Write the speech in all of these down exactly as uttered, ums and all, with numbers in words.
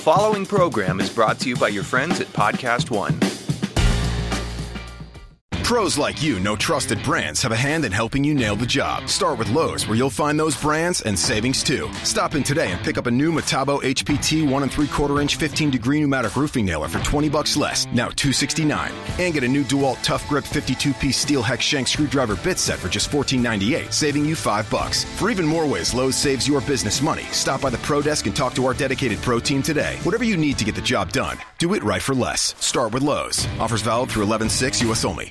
following program is brought to you by your friends at Podcast One. Pros like you know trusted brands have a hand in helping you nail the job. Start with Lowe's, where you'll find those brands and savings too. Stop in today and pick up a new Metabo H P T one and three quarter inch fifteen degree pneumatic roofing nailer for twenty bucks less, now two sixty-nine. And get a new DeWalt Tough Grip fifty-two piece steel hex shank screwdriver bit set for just fourteen ninety-eight, saving you five bucks. For even more ways Lowe's saves your business money, stop by the Pro Desk and talk to our dedicated Pro team today. Whatever you need to get the job done, do it right for less. Start with Lowe's. Offers valid through eleven six U S only.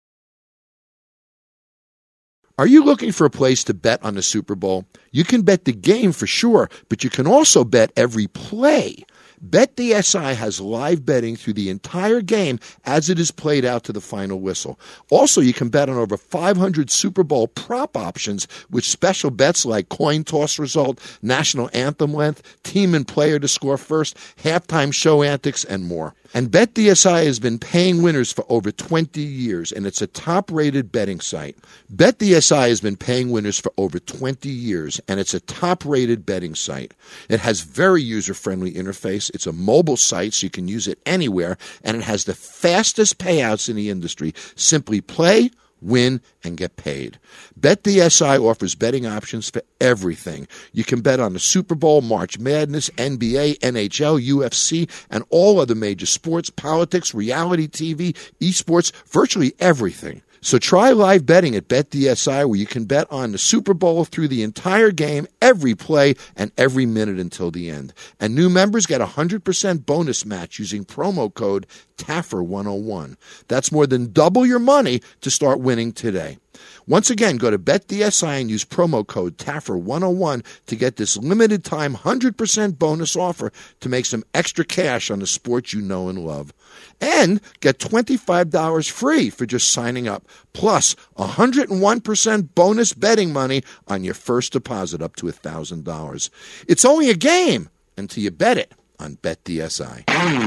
Are you looking for a place to bet on the Super Bowl? You can bet the game for sure, but you can also bet every play. BetDSI has live betting through the entire game as it is played out to the final whistle. Also, you can bet on over five hundred Super Bowl prop options with special bets like coin toss result, national anthem length, team and player to score first, halftime show antics, and more. And BetDSI has been paying winners for over twenty years, and it's a top-rated betting site. BetDSI has been paying winners for over twenty years, and it's a top-rated betting site. It has very user-friendly interface. It's a mobile site, so you can use it anywhere, and it has the fastest payouts in the industry. Simply play, win, and get paid. BetDSI offers betting options for everything. You can bet on the Super Bowl, March Madness, N B A, N H L, U F C, and all other major sports, politics, reality T V, esports, virtually everything. So try live betting at BetDSI, where you can bet on the Super Bowl through the entire game, every play, and every minute until the end. And new members get a one hundred percent bonus match using promo code T A F F E R one oh one. That's more than double your money to start winning today. Once again, go to BetDSI and use promo code T A F F E R one oh one to get this limited time one hundred percent bonus offer to make some extra cash on the sport you know and love. And get twenty-five dollars free for just signing up, plus one hundred one percent bonus betting money on your first deposit up to one thousand dollars. It's only a game until you bet it on BetDSI.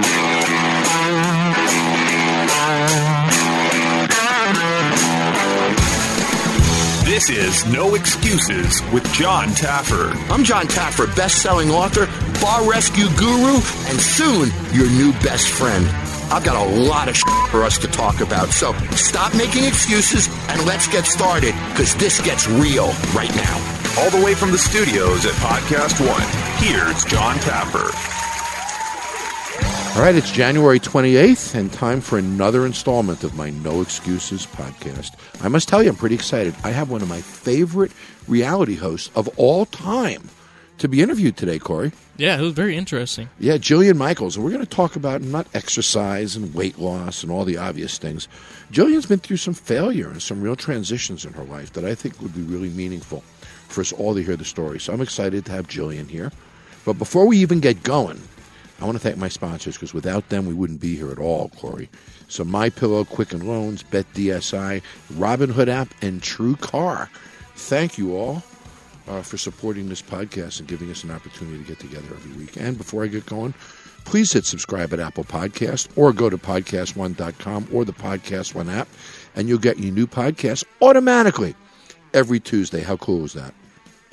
This is No Excuses with John Taffer. I'm John Taffer, best-selling author, bar rescue guru, and soon your new best friend. I've got a lot of shit for us to talk about, so stop making excuses and let's get started, because this gets real right now. All the way from the studios at Podcast One, here's John Taffer. All right, it's January twenty-eighth, and time for another installment of my No Excuses podcast. I must tell you, I'm pretty excited. I have one of my favorite reality hosts of all time to be interviewed today, Corey. Yeah, it was very interesting. Yeah, Jillian Michaels. And we're going to talk about not exercise and weight loss and all the obvious things. Jillian's been through some failure and some real transitions in her life that I think would be really meaningful for us all to hear the story. So I'm excited to have Jillian here. But before we even get going, I want to thank my sponsors, because without them, we wouldn't be here at all, Corey. So MyPillow, Quicken Loans, BetDSI, Robinhood app, and TrueCar. Thank you all uh, for supporting this podcast and giving us an opportunity to get together every week. And before I get going, please hit subscribe at Apple Podcast, or go to podcast one dot com or the Podcast One app, and you'll get your new podcast automatically every Tuesday. How cool is that?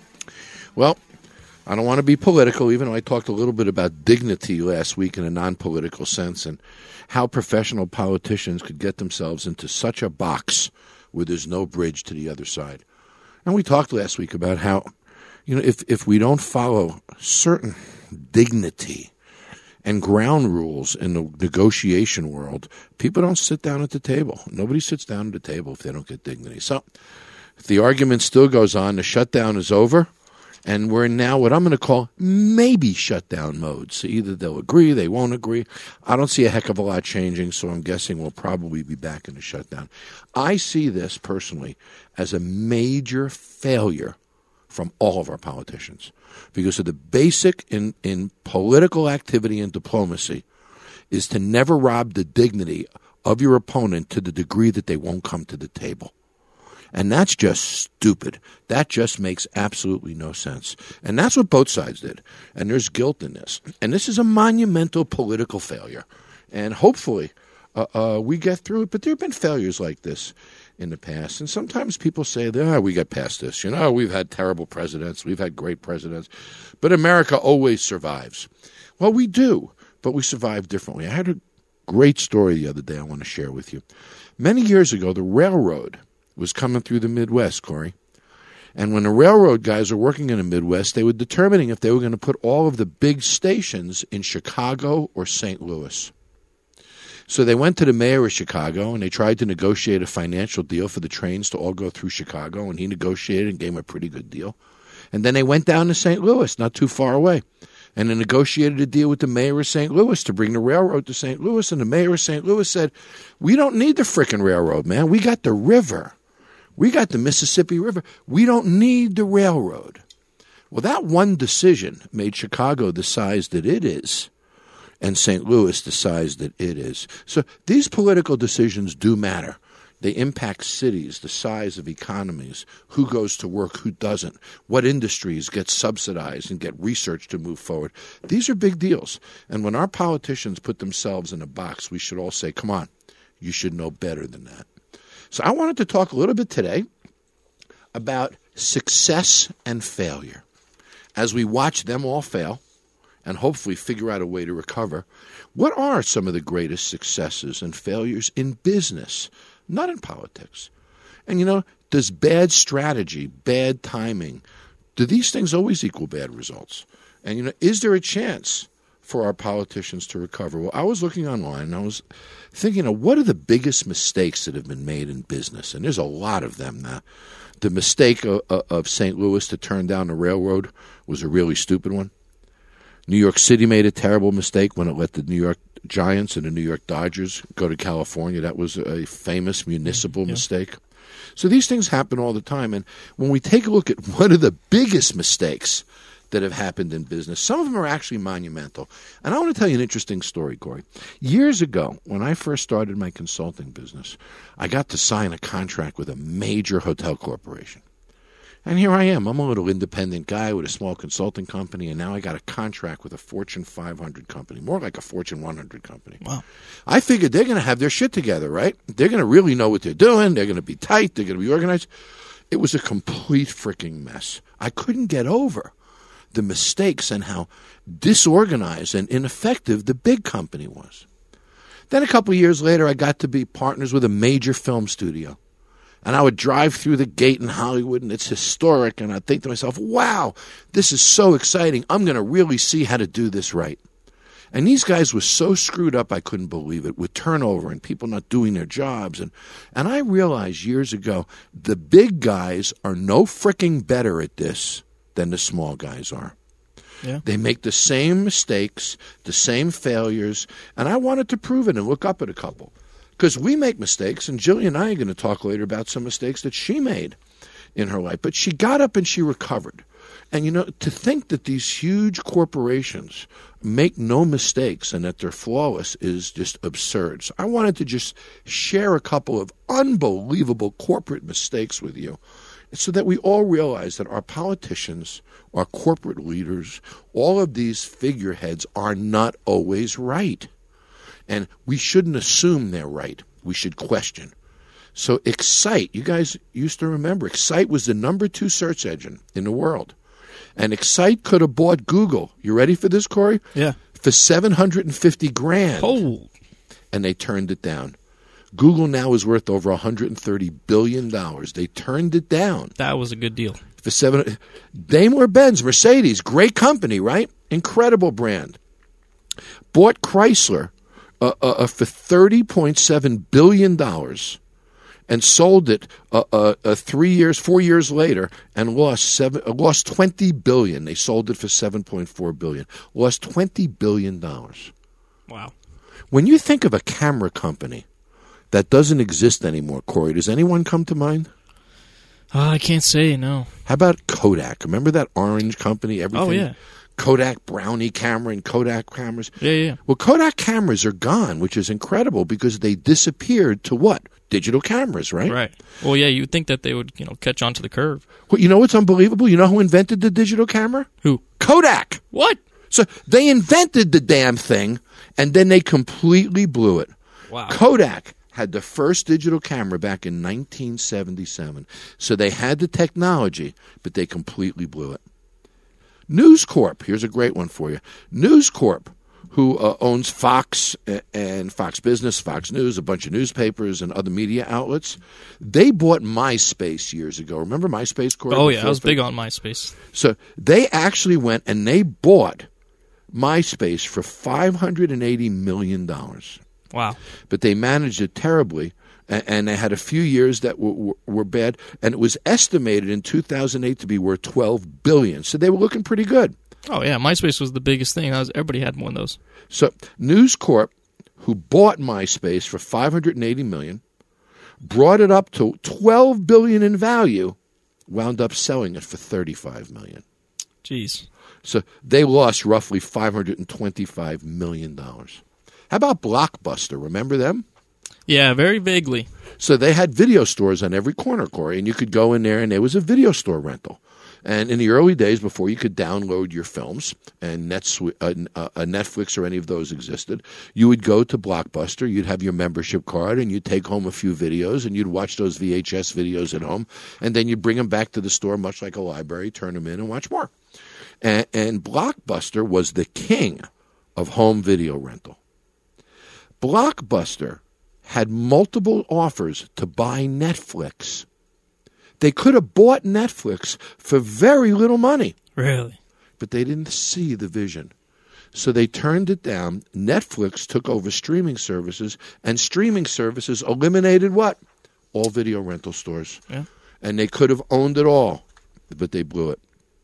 Well, I don't want to be political, even though I talked a little bit about dignity last week in a non-political sense, and how professional politicians could get themselves into such a box where there's no bridge to the other side. And we talked last week about how, you know, if, if we don't follow certain dignity and ground rules in the negotiation world, people don't sit down at the table. Nobody sits down at the table if they don't get dignity. So if the argument still goes on, the shutdown is over, and we're in now what I'm going to call maybe shutdown mode. So either they'll agree, they won't agree. I don't see a heck of a lot changing, so I'm guessing we'll probably be back in the shutdown. I see this personally as a major failure from all of our politicians, because of the basic in, in political activity and diplomacy is to never rob the dignity of your opponent to the degree that they won't come to the table. And that's just stupid. That just makes absolutely no sense. And that's what both sides did. And there's guilt in this. And this is a monumental political failure. And hopefully uh, uh, we get through it. But there have been failures like this in the past. And sometimes people say, oh, we got past this. You know, we've had terrible presidents. We've had great presidents. But America always survives. Well, we do, but we survive differently. I had a great story the other day I want to share with you. Many years ago, the railroad was coming through the Midwest, Corey. And when the railroad guys were working in the Midwest, they were determining if they were going to put all of the big stations in Chicago or Saint Louis. So they went to the mayor of Chicago, and they tried to negotiate a financial deal for the trains to all go through Chicago, and he negotiated and gave them a pretty good deal. And then they went down to Saint Louis, not too far away, and they negotiated a deal with the mayor of Saint Louis to bring the railroad to Saint Louis, and the mayor of Saint Louis said, we don't need the frickin' railroad, man. We got the river. We got the Mississippi River. We don't need the railroad. Well, that one decision made Chicago the size that it is, and Saint Louis the size that it is. So these political decisions do matter. They impact cities, the size of economies, who goes to work, who doesn't, what industries get subsidized and get research to move forward. These are big deals. And when our politicians put themselves in a box, we should all say, come on, you should know better than that. So I wanted to talk a little bit today about success and failure. As we watch them all fail and hopefully figure out a way to recover, what are some of the greatest successes and failures in business, not in politics? And, you know, does bad strategy, bad timing, do these things always equal bad results? And, you know, is there a chance for our politicians to recover? Well, I was looking online and I was thinking of what are the biggest mistakes that have been made in business, and there's a lot of them now. The mistake of, of Saint Louis to turn down the railroad was a really stupid one. New York City made a terrible mistake when it let the New York Giants and the New York Dodgers go to California. That was a famous municipal yeah. mistake. So these things happen all the time, and when we take a look at what are the biggest mistakes that have happened in business, some of them are actually monumental. And I want to tell you an interesting story, Corey. Years ago, when I first started my consulting business, I got to sign a contract with a major hotel corporation. And here I am. I'm a little independent guy with a small consulting company, and now I got a contract with a Fortune five hundred company, more like a Fortune one hundred company. Wow. I figured they're going to have their shit together, right? They're going to really know what they're doing. They're going to be tight. They're going to be organized. It was a complete freaking mess. I couldn't get over the mistakes and how disorganized and ineffective the big company was. Then a couple of years later, I got to be partners with a major film studio. And I would drive through the gate in Hollywood, and it's historic, and I'd think to myself, wow, this is so exciting. I'm going to really see how to do this right. And these guys were so screwed up, I couldn't believe it, with turnover and people not doing their jobs. And, and I realized years ago, the big guys are no fricking better at this than the small guys are. Yeah. They make the same mistakes, the same failures, and I wanted to prove it and look up at a couple. Because we make mistakes, and Jillian and I are going to talk later about some mistakes that she made in her life. But she got up and she recovered. And, you know, to think that these huge corporations make no mistakes and that they're flawless is just absurd. So I wanted to just share a couple of unbelievable corporate mistakes with you, so that we all realize that our politicians, our corporate leaders, all of these figureheads are not always right. And we shouldn't assume they're right. We should question. So Excite, you guys used to remember, Excite was the number two search engine in the world. And Excite could have bought Google. You ready for this, Corey? Yeah. For seven hundred fifty grand. Oh. And they turned it down. Google now is worth over one hundred thirty billion dollars. They turned it down. That was a good deal. For seven, Daimler-Benz, Mercedes, great company, right? Incredible brand. Bought Chrysler uh, uh, for thirty point seven billion dollars and sold it uh, uh, uh, three years, four years later, and lost seven, uh, lost twenty billion dollars. They sold it for seven point four billion dollars. Lost twenty billion dollars. Wow. When you think of a camera company that doesn't exist anymore, Corey, does anyone come to mind? Uh, I can't say, no. How about Kodak? Remember that orange company? Everything? Oh, yeah. Kodak Brownie camera and Kodak cameras. Yeah, yeah. Well, Kodak cameras are gone, which is incredible because they disappeared to what? Digital cameras, right? Right. Well, yeah, you'd think that they would, you know, catch on to the curve. Well, you know what's unbelievable? You know who invented the digital camera? Who? Kodak. What? So they invented the damn thing, and then they completely blew it. Wow. Kodak had the first digital camera back in nineteen seventy-seven. So they had the technology, but they completely blew it. News Corp, here's a great one for you. News Corp, who uh, owns Fox and Fox Business, Fox News, a bunch of newspapers and other media outlets, they bought MySpace years ago. Remember MySpace, Corey? Oh, yeah, I was big on MySpace. So they actually went and they bought MySpace for five hundred eighty million dollars. Wow. But they managed it terribly, and they had a few years that were, were, were bad, and it was estimated in two thousand eight to be worth twelve billion dollars. So they were looking pretty good. Oh, yeah, MySpace was the biggest thing. That was, everybody had one of those. So News Corp, who bought MySpace for five hundred eighty million dollars, brought it up to twelve billion dollars in value, wound up selling it for thirty-five million dollars. Jeez. So they lost roughly five hundred twenty-five million dollars. How about Blockbuster? Remember them? Yeah, very vaguely. So they had video stores on every corner, Corey, and you could go in there and there was a video store rental. And in the early days, before you could download your films and Netsw- uh, uh, Netflix or any of those existed, you would go to Blockbuster, you'd have your membership card, and you'd take home a few videos, and you'd watch those V H S videos at home, and then you'd bring them back to the store, much like a library, turn them in, and watch more. And, and Blockbuster was the king of home video rental. Blockbuster had multiple offers to buy Netflix. They could have bought Netflix for very little money. Really? But they didn't see the vision. So they turned it down. Netflix took over streaming services, and streaming services eliminated what? All video rental stores. Yeah. And they could have owned it all, but they blew it.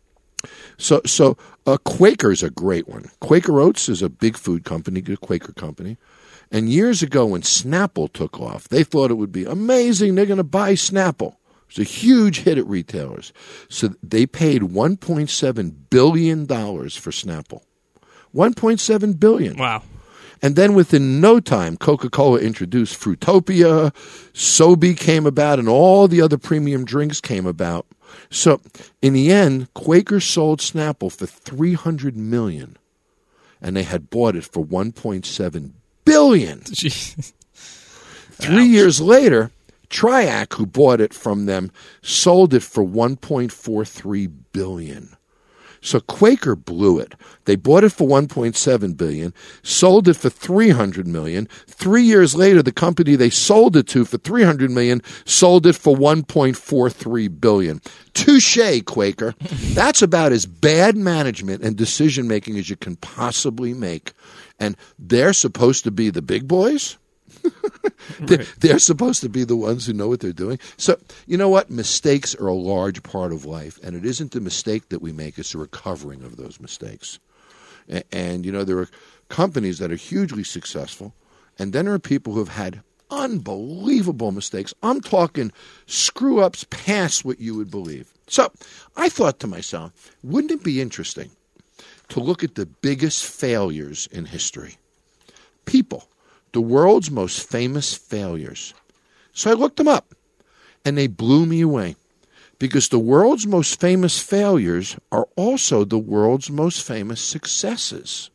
So so uh, Quaker's a great one. Quaker Oats is a big food company, a Quaker company. And years ago when Snapple took off, they thought it would be amazing. They're going to buy Snapple. It was a huge hit at retailers. So they paid one point seven billion dollars for Snapple. one point seven billion dollars. Wow. And then within no time, Coca-Cola introduced Fruitopia, Sobe came about, and all the other premium drinks came about. So in the end, Quaker sold Snapple for three hundred million dollars, and they had bought it for one point seven billion dollars. Jeez. Three Ouch. years later, Triac, who bought it from them, sold it for one point four three billion dollars. So Quaker blew it. They bought it for one point seven billion dollars, sold it for three hundred million dollars. Three years later, the company they sold it to for three hundred million dollars sold it for one point four three billion dollars. Touché, Quaker. That's about as bad management and decision-making as you can possibly make. And they're supposed to be the big boys? they're, Right. they're supposed to be the ones who know what they're doing. So, you know what? Mistakes are a large part of life, and it isn't the mistake that we make, it's the recovering of those mistakes. And, and, you know, there are companies that are hugely successful, and then there are people who have had unbelievable mistakes. I'm talking screw-ups past what you would believe. So I thought to myself, wouldn't it be interesting to look at the biggest failures in history? People. The world's most famous failures. So I looked them up, and they blew me away, because the world's most famous failures are also the world's most famous successes.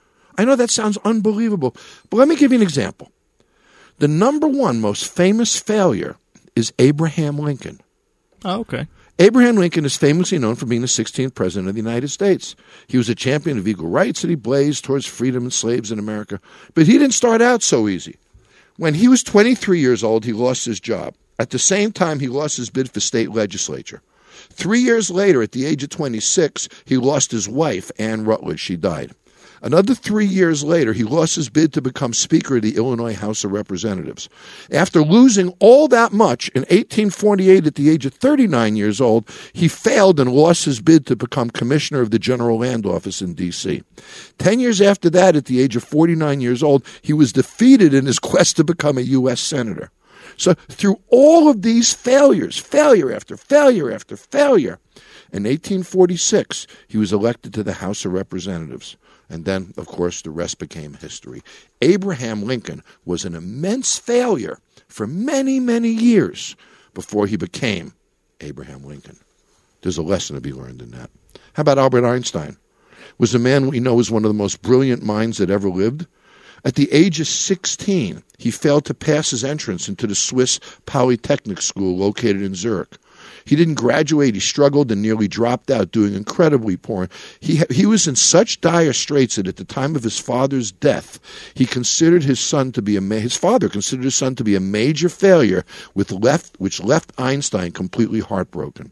I know that sounds unbelievable, but let me give you an example. The number one most famous failure is Abraham Lincoln. Oh, okay. Abraham Lincoln is famously known for being the sixteenth president of the United States. He was a champion of equal rights, and he blazed towards freedom and slaves in America. But he didn't start out so easy. When he was twenty-three years old, he lost his job. At the same time, he lost his bid for state legislature. Three years later, at the age of twenty-six, he lost his wife, Anne Rutledge. She died. Another three years later, he lost his bid to become Speaker of the Illinois House of Representatives. After losing all that much, in eighteen forty-eight, at the age of thirty-nine years old, he failed and lost his bid to become Commissioner of the General Land Office in D C Ten years after that, at the age of forty-nine years old, he was defeated in his quest to become a U S Senator. So through all of these failures, failure after failure after failure, in eighteen forty-six, he was elected to the House of Representatives. And then, of course, the rest became history. Abraham Lincoln was an immense failure for many, many years before he became Abraham Lincoln. There's a lesson to be learned in that. How about Albert Einstein? Was a man we know as one of the most brilliant minds that ever lived. At the age of sixteen, he failed to pass his entrance into the Swiss Polytechnic School located in Zurich. He didn't graduate. He struggled and nearly dropped out, doing incredibly poor. He he was in such dire straits that at the time of his father's death, he considered his son to be a ma- his father considered his son to be a major failure, with left which left Einstein completely heartbroken.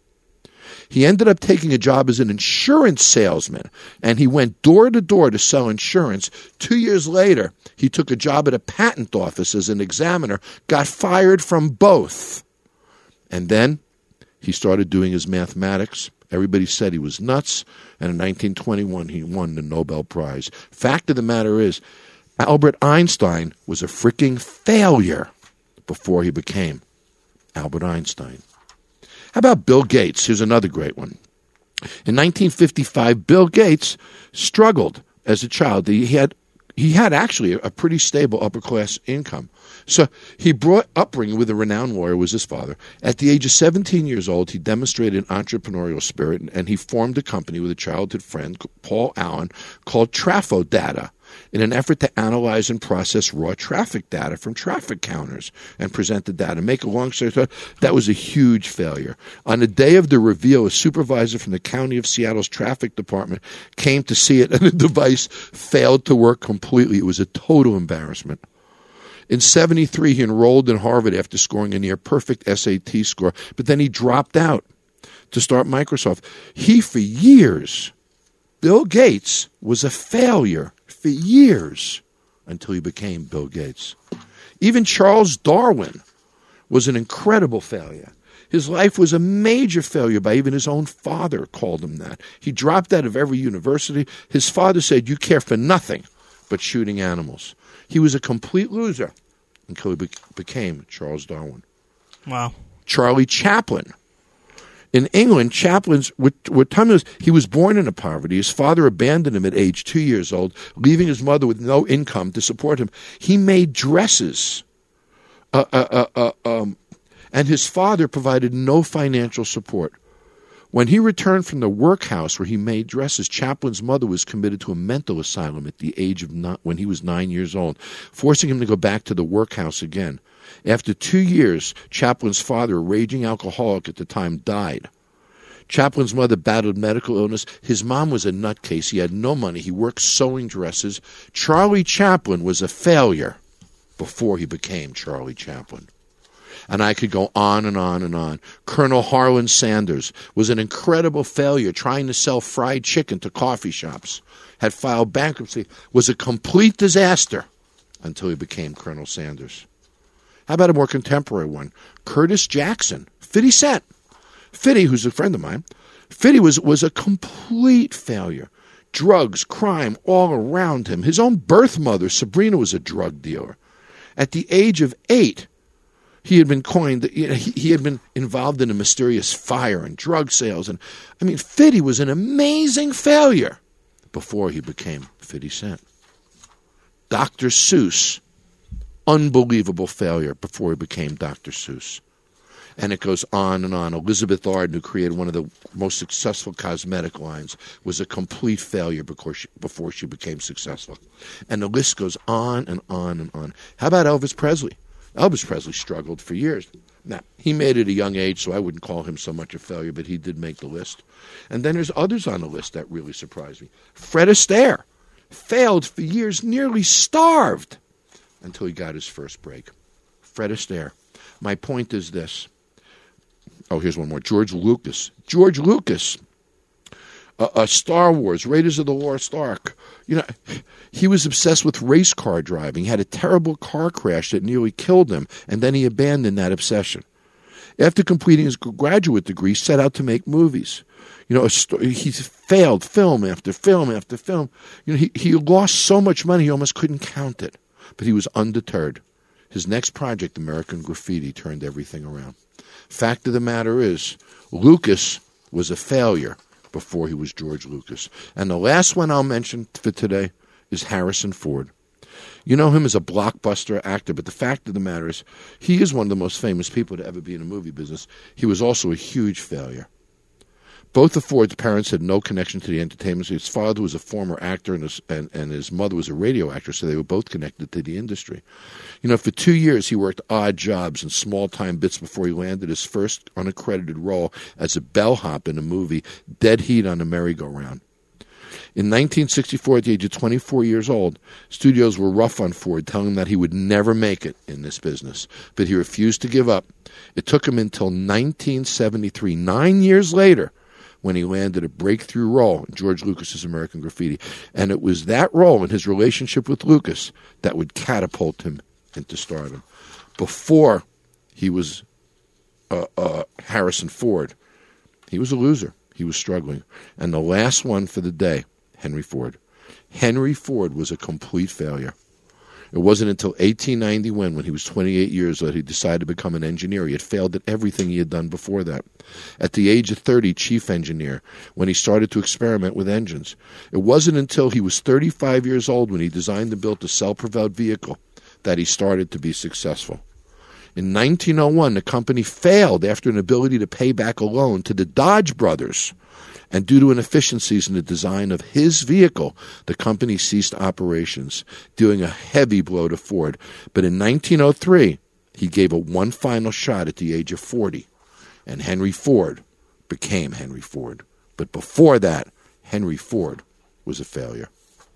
He ended up taking a job as an insurance salesman, and he went door to door to sell insurance. Two years later, he took a job at a patent office as an examiner, got fired from both. And then he started doing his mathematics. Everybody said he was nuts, and in nineteen twenty-one, he won the Nobel Prize. Fact of the matter is, Albert Einstein was a freaking failure before he became Albert Einstein. How about Bill Gates? Here's another great one. In nineteen fifty-five, Bill Gates struggled as a child. He had he had actually a pretty stable upper-class income. So he brought upbringing with a renowned lawyer, was his father. At the age of seventeen years old, he demonstrated entrepreneurial spirit, and he formed a company with a childhood friend, Paul Allen, called TrafoData, in an effort to analyze and process raw traffic data from traffic counters and present the data. Make a long story short, that was a huge failure. On the day of the reveal, a supervisor from the County of Seattle's traffic department came to see it, and the device failed to work completely. It was a total embarrassment. In seventy-three, he enrolled in Harvard after scoring a near-perfect S A T score, but then he dropped out to start Microsoft. He, for years, Bill Gates, was a failure for years until he became Bill Gates. Even Charles Darwin was an incredible failure. His life was a major failure by even his own father called him that. He dropped out of every university. His father said, "You care for nothing but shooting animals." He was a complete loser until he be- became Charles Darwin. Wow. Charlie Chaplin. In England, Chaplin's, what, what time is, he was born into poverty. His father abandoned him at age two years old, leaving his mother with no income to support him. He made dresses, uh, uh, uh, uh, um, and his father provided no financial support. When he returned from the workhouse where he made dresses, Chaplin's mother was committed to a mental asylum at the age of not, when he was nine years old, forcing him to go back to the workhouse again. After two years, Chaplin's father, a raging alcoholic at the time, died. Chaplin's mother battled medical illness. His mom was a nutcase. He had no money. He worked sewing dresses. Charlie Chaplin was a failure before he became Charlie Chaplin. And I could go on and on and on. Colonel Harlan Sanders was an incredible failure trying to sell fried chicken to coffee shops. Had filed bankruptcy. Was a complete disaster until he became Colonel Sanders. How about a more contemporary one? Curtis Jackson. fifty Cent. Fitty, who's a friend of mine, Fitty was, was a complete failure. Drugs, crime, all around him. His own birth mother, Sabrina, was a drug dealer. At the age of eight, he had been coined, you know, he, he had been involved in a mysterious fire and drug sales. And I mean, Fitty was an amazing failure before he became fifty Cent. Doctor Seuss, unbelievable failure before he became Doctor Seuss. And it goes on and on. Elizabeth Arden, who created one of the most successful cosmetic lines, was a complete failure before she, before she became successful. And the list goes on and on and on. How about Elvis Presley? Elvis Presley struggled for years. Now, he made it at a young age, so I wouldn't call him so much a failure, but he did make the list. And then there's others on the list that really surprised me. Fred Astaire failed for years, nearly starved, until he got his first break. Fred Astaire. My point is this. Oh, here's one more. George Lucas. George Lucas, uh, uh, Star Wars, Raiders of the Lost Ark. You know, he was obsessed with race car driving. He had a terrible car crash that nearly killed him, and then he abandoned that obsession. After completing his graduate degree, set out to make movies. You know, a story, he failed film after film after film. You know, he, he lost so much money he almost couldn't count it. But he was undeterred. His next project, American Graffiti, turned everything around. Fact of the matter is, Lucas was a failure before he was George Lucas. And the last one I'll mention for today is Harrison Ford. You know him as a blockbuster actor, but the fact of the matter is, he is one of the most famous people to ever be in the movie business. He was also a huge failure. Both of Ford's parents had no connection to the entertainment industry. His father was a former actor, and his, and, and his mother was a radio actress, so they were both connected to the industry. You know, for two years he worked odd jobs and small-time bits before he landed his first unaccredited role as a bellhop in a movie, Dead Heat on a Merry-Go-Round. In nineteen sixty-four, at the age of twenty-four years old, studios were rough on Ford, telling him that he would never make it in this business. But he refused to give up. It took him until nineteen seventy-three, nine years later, when he landed a breakthrough role in George Lucas's American Graffiti. And it was that role and his relationship with Lucas that would catapult him into stardom. Before he was uh, uh, Harrison Ford, he was a loser. He was struggling. And the last one for the day, Henry Ford. Henry Ford was a complete failure. It wasn't until eighteen ninety-one, when he was twenty-eight years old, that he decided to become an engineer. He had failed at everything he had done before that. At the age of thirty, chief engineer, when he started to experiment with engines. It wasn't until he was thirty-five years old, when he designed and built a self-propelled vehicle, that he started to be successful. In nineteen oh one, the company failed after an inability to pay back a loan to the Dodge brothers. And due to inefficiencies in the design of his vehicle, the company ceased operations, dealing a heavy blow to Ford. But in nineteen oh three, he gave it one final shot at the age of forty, and Henry Ford became Henry Ford. But before that, Henry Ford was a failure.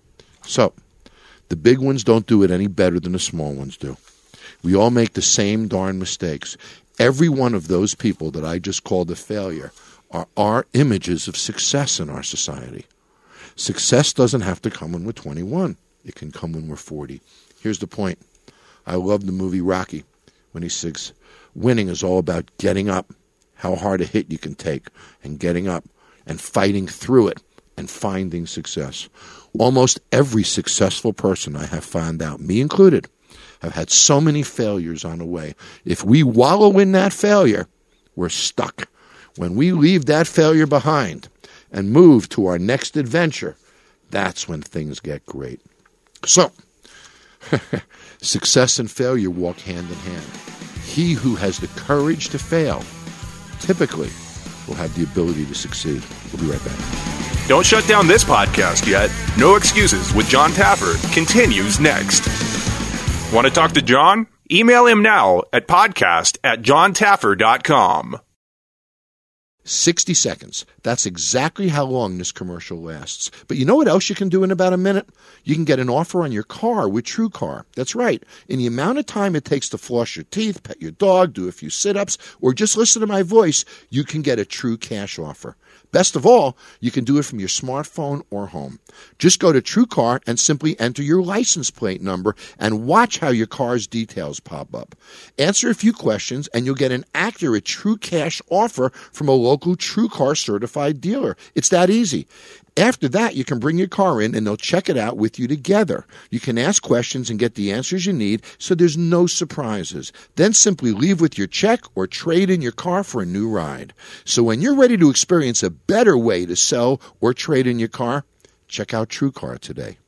So, the big ones don't do it any better than the small ones do. We all make the same darn mistakes. Every one of those people that I just called a failure are our images of success in our society. Success doesn't have to come when we're twenty-one. It can come when we're forty. Here's the point. I love the movie Rocky when he says, winning is all about getting up, how hard a hit you can take, and getting up, and fighting through it, and finding success. Almost every successful person I have found out, me included, have had so many failures on the way. If we wallow in that failure, we're stuck. When we leave that failure behind and move to our next adventure, that's when things get great. So, success and failure walk hand in hand. He who has the courage to fail typically will have the ability to succeed. We'll be right back. Don't shut down this podcast yet. No Excuses with John Taffer continues next. Want to talk to John? Email him now at podcast at john taffer dot com. sixty seconds. That's exactly how long this commercial lasts. But you know what else you can do in about a minute? You can get an offer on your car with TrueCar. That's right. In the amount of time it takes to floss your teeth, pet your dog, do a few sit-ups, or just listen to my voice, you can get a true cash offer. Best of all, you can do it from your smartphone or home. Just go to TrueCar and simply enter your license plate number and watch how your car's details pop up. Answer a few questions and you'll get an accurate true cash offer from a local TrueCar certified dealer. It's that easy. After that, you can bring your car in and they'll check it out with you together. You can ask questions and get the answers you need so there's no surprises. Then simply leave with your check or trade in your car for a new ride. So when you're ready to experience a better way to sell or trade in your car, check out TrueCar today.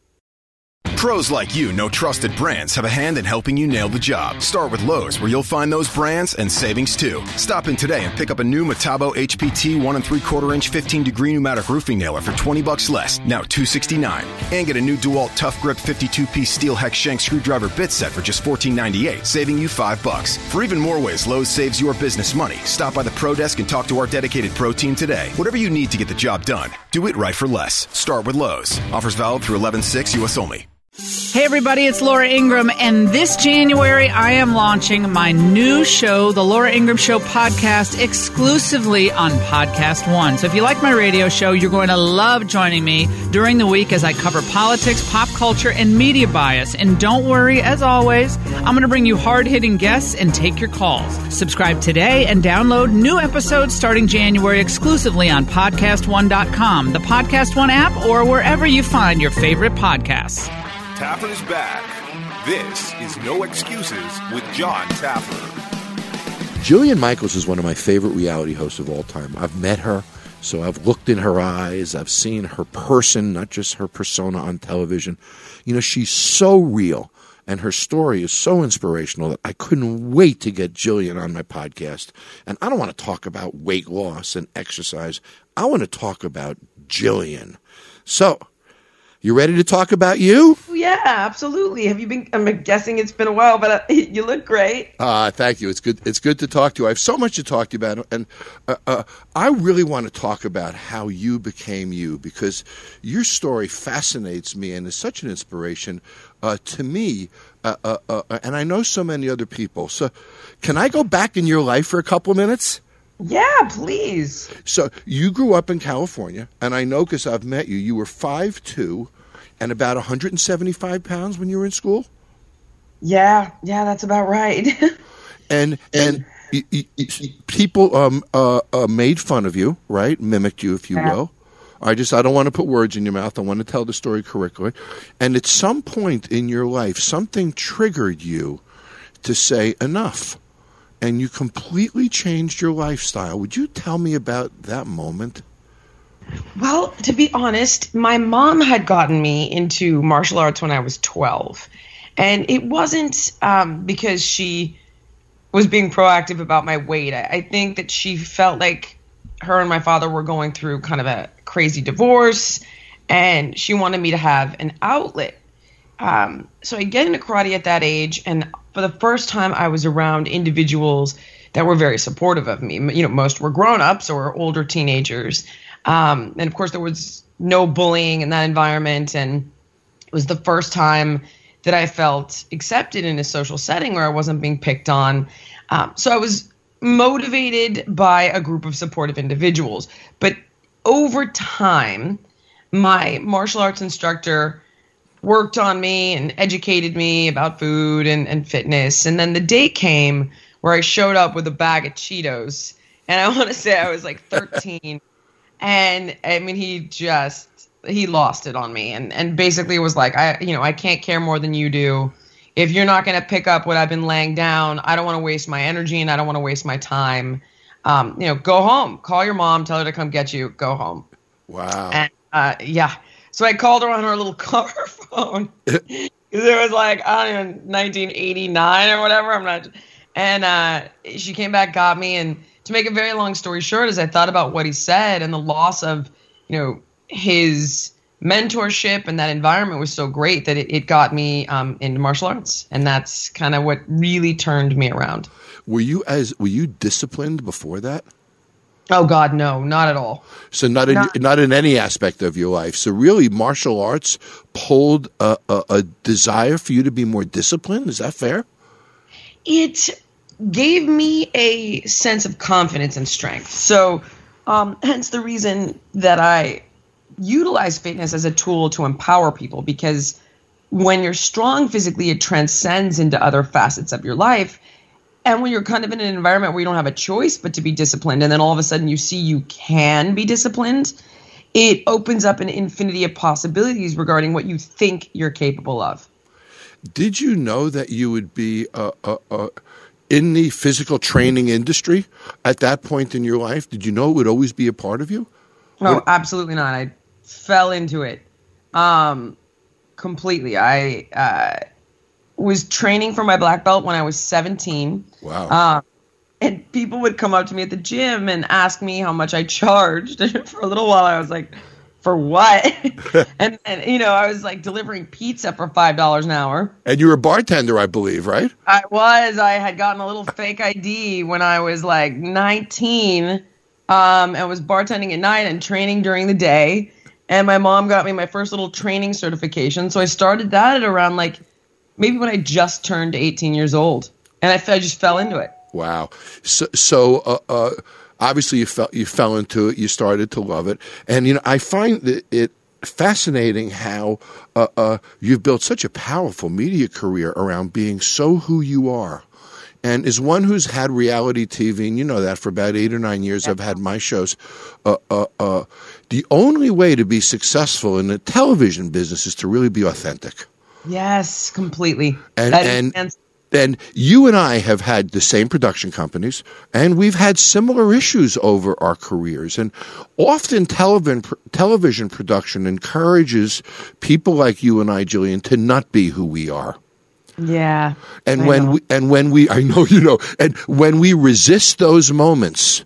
Pros like you know trusted brands have a hand in helping you nail the job. Start with Lowe's, where you'll find those brands and savings too. Stop in today and pick up a new Metabo H P T one and three quarter inch fifteen degree pneumatic roofing nailer for twenty bucks less, now two sixty-nine. And get a new DeWalt Tough Grip fifty-two piece steel hex shank screwdriver bit set for just fourteen ninety-eight, saving you five bucks. For even more ways Lowe's saves your business money, stop by the Pro Desk and talk to our dedicated Pro team today. Whatever you need to get the job done, do it right for less. Start with Lowe's. Offers valid through eleven six U S only. Hey everybody, it's Laura Ingraham, and this January I am launching my new show, The Laura Ingraham Show podcast, exclusively on Podcast One. So if you like my radio show, you're going to love joining me during the week as I cover politics, pop culture, and media bias. And don't worry, as always, I'm going to bring you hard-hitting guests and take your calls. Subscribe today and download new episodes starting January exclusively on podcast one dot com, the Podcast One app, or wherever you find your favorite podcasts. Taffer's back. This is No Excuses with John Taffer. Jillian Michaels is one of my favorite reality hosts of all time. I've met her, so I've looked in her eyes. I've seen her person, not just her persona on television. You know, she's so real, and her story is so inspirational that I couldn't wait to get Jillian on my podcast. And I don't want to talk about weight loss and exercise. I want to talk about Jillian. So, you ready to talk about you? Yeah, absolutely. Have you been? I'm guessing it's been a while, but uh, you look great. Uh, thank you. It's good. It's good to talk to you. I have so much to talk to you about, and uh, uh, I really want to talk about how you became you, because your story fascinates me and is such an inspiration uh, to me. Uh, uh, uh, and I know so many other people. So, can I go back in your life for a couple of minutes? Yeah, please. So you grew up in California, and I know because I've met you. You were five two and about one hundred seventy-five pounds when you were in school? Yeah, yeah, that's about right. and and y- y- y- people um, uh, uh, made fun of you, right? Mimicked you, if you Yeah. will. I just, I don't want to put words in your mouth. I want to tell the story correctly. And at some point in your life, something triggered you to say enough. And you completely changed your lifestyle. Would you tell me about that moment? Well, to be honest, my mom had gotten me into martial arts when I was twelve. And it wasn't um, because she was being proactive about my weight. I, I think that she felt like her and my father were going through kind of a crazy divorce, and she wanted me to have an outlet. Um, so I get into karate at that age, and for the first time I was around individuals that were very supportive of me. You know, most were grown-ups or older teenagers. Um, and of course there was no bullying in that environment, and it was the first time that I felt accepted in a social setting where I wasn't being picked on. Um, so I was motivated by a group of supportive individuals. But over time, my martial arts instructor worked on me and educated me about food and, and fitness. And then the day came where I showed up with a bag of Cheetos. And I want to say I was like thirteen. And I mean, he just, he lost it on me. And, and basically was like, I, you know, I can't care more than you do. If you're not going to pick up what I've been laying down, I don't want to waste my energy and I don't want to waste my time. Um, you know, go home, call your mom, tell her to come get you, go home. Wow. And, uh, yeah. So I called her on her little car phone. It was like, I don't know, nineteen eighty-nine or whatever. I'm not. And uh, she came back, got me. And to make a very long story short, as I thought about what he said and the loss of, you know, his mentorship and that environment was so great that it, it got me um, into martial arts. And that's kind of what really turned me around. Were you as were you disciplined before that? Oh God, no, not at all. So not in Not- not in any aspect of your life. So really, martial arts pulled a, a, a desire for you to be more disciplined. Is that fair? It gave me a sense of confidence and strength. So, um, hence the reason that I utilize fitness as a tool to empower people, because when you're strong physically, it transcends into other facets of your life. And when you're kind of in an environment where you don't have a choice but to be disciplined, and then all of a sudden you see you can be disciplined, it opens up an infinity of possibilities regarding what you think you're capable of. Did you know that you would be uh, uh, uh, in the physical training industry at that point in your life? Did you know it would always be a part of you? No, What- absolutely not. I fell into it um, completely. I uh, was training for my black belt when I was seventeen. Wow. Uh, and people would come up to me at the gym and ask me how much I charged. For a little while, I was like, for what? and, and, you know, I was like delivering pizza for five dollars an hour. And you were a bartender, I believe, right? I was. I had gotten a little fake I D when I was like nineteen, um, and was bartending at night and training during the day. And my mom got me my first little training certification. So I started that at around like maybe when I just turned eighteen years old. And I, f- I just fell into it. Wow. So, so uh, uh, obviously you fell you fell into it. You started to love it, and you know I find that it fascinating how uh, uh, you've built such a powerful media career around being so who you are. And as one who's had reality T V, and you know that for about eight or nine years, I've had my shows. Uh, uh, uh, the only way to be successful in the television business is to really be authentic. Yes, completely. And That and is- and you and I have had the same production companies, and we've had similar issues over our careers. And often television television production encourages people like you and I, Jillian, to not be who we are. yeah. And I when know. we and when we I know you know and when we resist those moments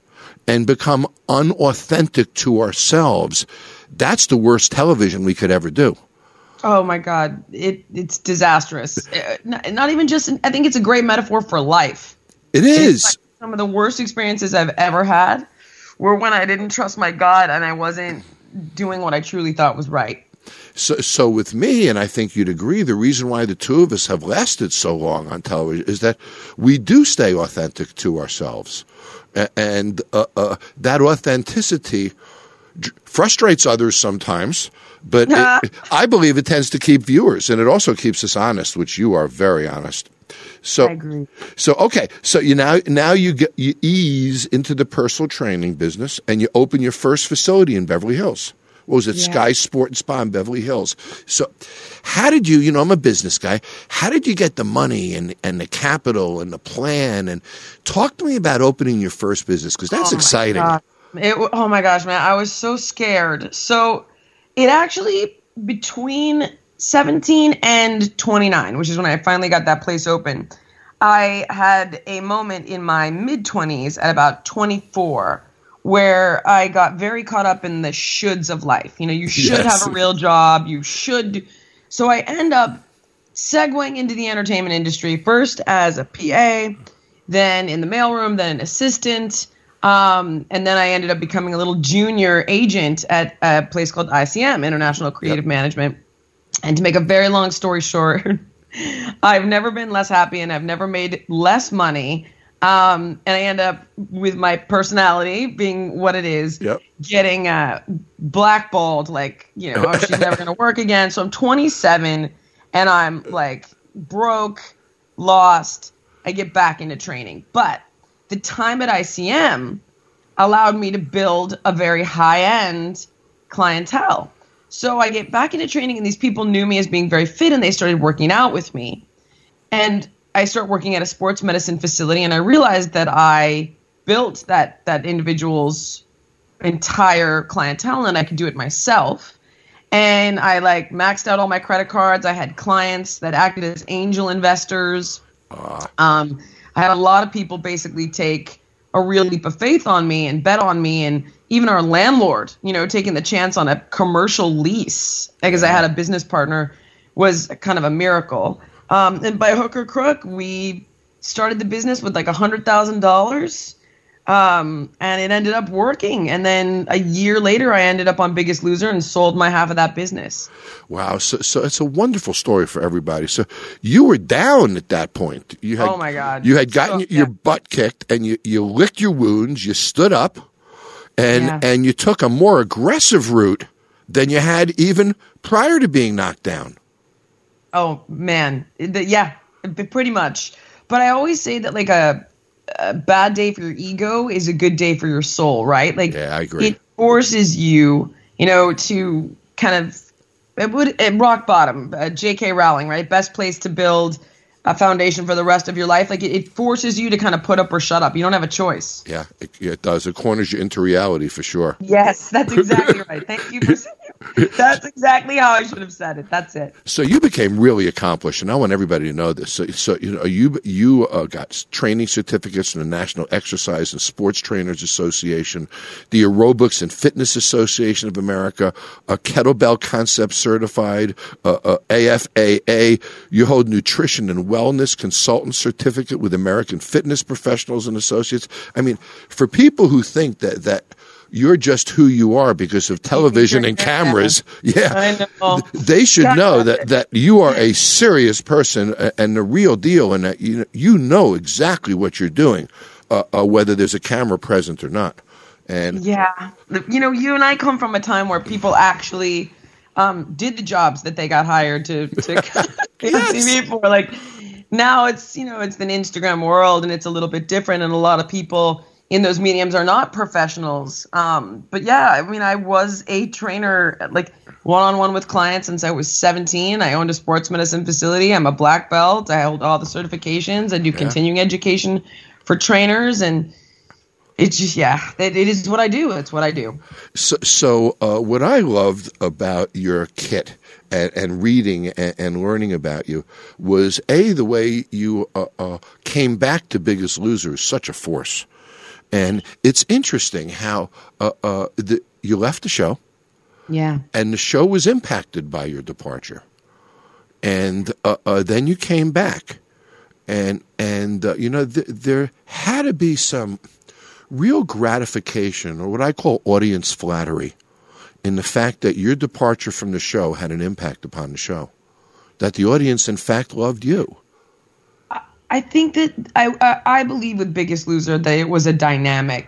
and become unauthentic to ourselves, that's the worst television we could ever do. Oh my God, it it's disastrous. Uh, not, not even just. I think it's a great metaphor for life. It is. It's like some of the worst experiences I've ever had were when I didn't trust my God and I wasn't doing what I truly thought was right. So, so with me, and I think you'd agree, the reason why the two of us have lasted so long on television is that we do stay authentic to ourselves, A- and uh, uh, that authenticity frustrates others sometimes. But it, I believe it tends to keep viewers, and it also keeps us honest, which you are very honest. So, I agree. So okay, so you now now you get you ease into the personal training business, and you open your first facility in Beverly Hills. What was it? Yeah. Sky Sport and Spa in Beverly Hills. So, how did you? You know, I'm a business guy. How did you get the money and and the capital and the plan? And talk to me about opening your first business, because that's Oh my exciting. God. It, oh my gosh, man, I was so scared. So. It actually, between seventeen and twenty-nine, which is when I finally got that place open, I had a moment in my mid-twenties at about twenty-four where I got very caught up in the shoulds of life. You know, you should Yes. have a real job. You should. So I end up segueing into the entertainment industry, first as a P A, then in the mailroom, then an assistant. Um, and then I ended up becoming a little junior agent at a place called I C M, International Creative Yep. Management. And to make a very long story short, I've never been less happy and I've never made less money. Um, and I end up with my personality being what it is, Yep. getting uh, blackballed, like, you know, oh, she's never going to work again. So I'm twenty-seven and I'm like broke, lost. I get back into training. But the time at I C M allowed me to build a very high-end clientele. So I get back into training, and these people knew me as being very fit, and they started working out with me. And I start working at a sports medicine facility, and I realized that I built that that individual's entire clientele, and I could do it myself. And I like maxed out all my credit cards. I had clients that acted as angel investors. Uh, Um, I had a lot of people basically take a real leap of faith on me and bet on me, and even our landlord, you know, taking the chance on a commercial lease because I had a business partner was kind of a miracle. Um, and by hook or crook, we started the business with like one hundred thousand dollars, um, and it ended up working. And then a year later, I ended up on Biggest Loser and sold my half of that business. wow. So, so it's a wonderful story for everybody. So you were down at that point. You had, Oh, my God. You had gotten So- your yeah. butt kicked, and you, you licked your wounds. You stood up, and Yeah. and you took a more aggressive route than you had even prior to being knocked down. Oh man, The- yeah, p- pretty much. But I always say that like a, a bad day for your ego is a good day for your soul, right? Like, Yeah, I agree. It forces you, you know, to kind of it would at rock bottom. Uh, J K Rowling, right? Best place to build a foundation for the rest of your life. Like it, it forces you to kind of put up or shut up. You don't have a choice. Yeah, it, it does. It corners you into reality for sure. Yes, that's exactly right. Thank you for saying it. That's exactly how I should have said it. That's it. So you became really accomplished, and I want everybody to know this. So, so you know, you you uh, got training certificates from the National Exercise and Sports Trainers Association, the Aerobics and Fitness Association of America, a Kettlebell Concept Certified, uh, uh, A F A A. You hold Nutrition and Wellness Consultant Certificate with American Fitness Professionals and Associates. I mean, for people who think that that you're just who you are because of television and cameras, yeah, I know. th- they should know that, that you are a serious person a- and the real deal, and that you you know exactly what you're doing, uh, uh, whether there's a camera present or not. And Yeah. You know, you and I come from a time where people actually um, did the jobs that they got hired to, to be on T V for. Like, now it's, you know, it's an Instagram world and it's a little bit different, and a lot of people in those mediums are not professionals. Um, but yeah, I mean, I was a trainer, like one-on-one with clients since I was seventeen. I owned a sports medicine facility. I'm a black belt. I hold all the certifications. I do continuing education for trainers, and it's just, yeah, it, it is what I do. It's what I do. so, so uh, what I loved about your kit and, and reading and, and learning about you was, A, the way you uh, uh, came back to Biggest Loser is such a force. And it's interesting how uh, uh, the, you left the show. Yeah. And the show was impacted by your departure. And uh, uh, then you came back. And, and uh, you know, th- there had to be some real gratification, or what I call audience flattery, in the fact that your departure from the show had an impact upon the show. That the audience, in fact, loved you. I think that I, I I believe with Biggest Loser that it was a dynamic,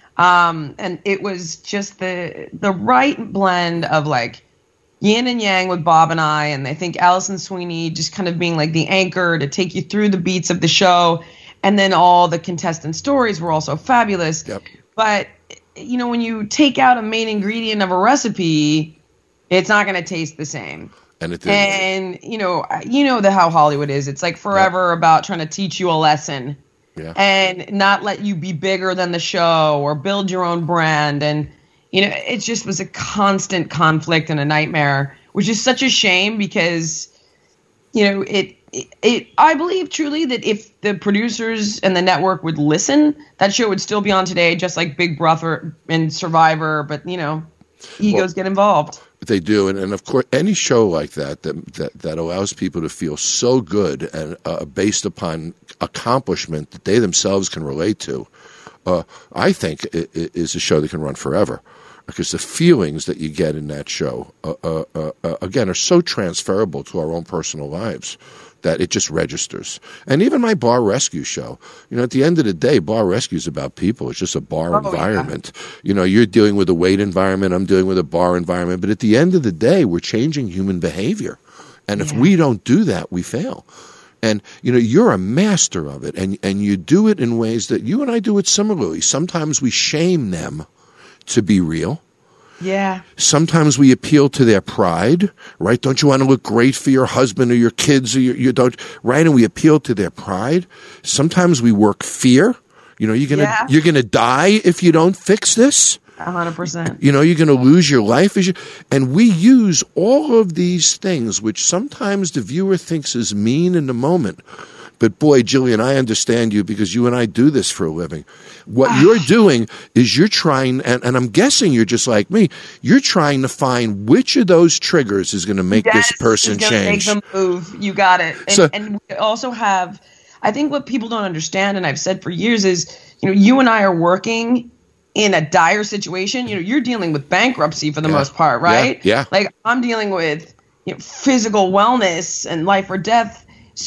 um, and it was just the the right blend of like yin and yang with Bob and I, and I think Allison Sweeney just kind of being like the anchor to take you through the beats of the show, and then all the contestant stories were also fabulous. Yep. But you know, when you take out a main ingredient of a recipe, it's not going to taste the same. And it didn't. And you know, you know the how Hollywood is. It's like forever yep. about trying to teach you a lesson, yeah. and not let you be bigger than the show or build your own brand. And you know, it just was a constant conflict and a nightmare, which is such a shame because you know it. It, it I believe truly that if the producers and the network would listen, that show would still be on today, just like Big Brother and Survivor. But you know, egos well, get involved. They do, and, and of course, any show like that that that, that allows people to feel so good and uh, based upon accomplishment that they themselves can relate to, uh, I think it, it is a show that can run forever, because the feelings that you get in that show, uh, uh, uh, uh, again, are so transferable to our own personal lives that it just registers. And even my Bar Rescue show, you know, at the end of the day, Bar Rescue is about people. It's just a bar oh, environment. Yeah. You know, you're dealing with a weight environment, I'm dealing with a bar environment. But at the end of the day, we're changing human behavior. And if yeah. we don't do that, we fail. And, you know, you're a master of it. And, and you do it in ways that you and I do it similarly. Sometimes we shame them to be real. Yeah. Sometimes we appeal to their pride, right? Don't you want to look great for your husband or your kids or your, you don't, right? And we appeal to their pride. Sometimes we work fear. You know, you're gonna yeah. you're gonna die if you don't fix this. A hundred percent. You know, you're gonna lose your life as you, and we use all of these things, which sometimes the viewer thinks is mean in the moment. But boy, Jillian, I understand you because you and I do this for a living. What you're doing is you're trying, and, and I'm guessing you're just like me, you're trying to find which of those triggers is going to make yes, this person is gonna change. Make them move. You got it. And, so, and we also have, I think what people don't understand, and I've said for years, is, you know, you and I are working in a dire situation. You know, you're dealing with bankruptcy for the yeah, most part, right? Yeah, yeah. Like I'm dealing with, you know, physical wellness and life or death.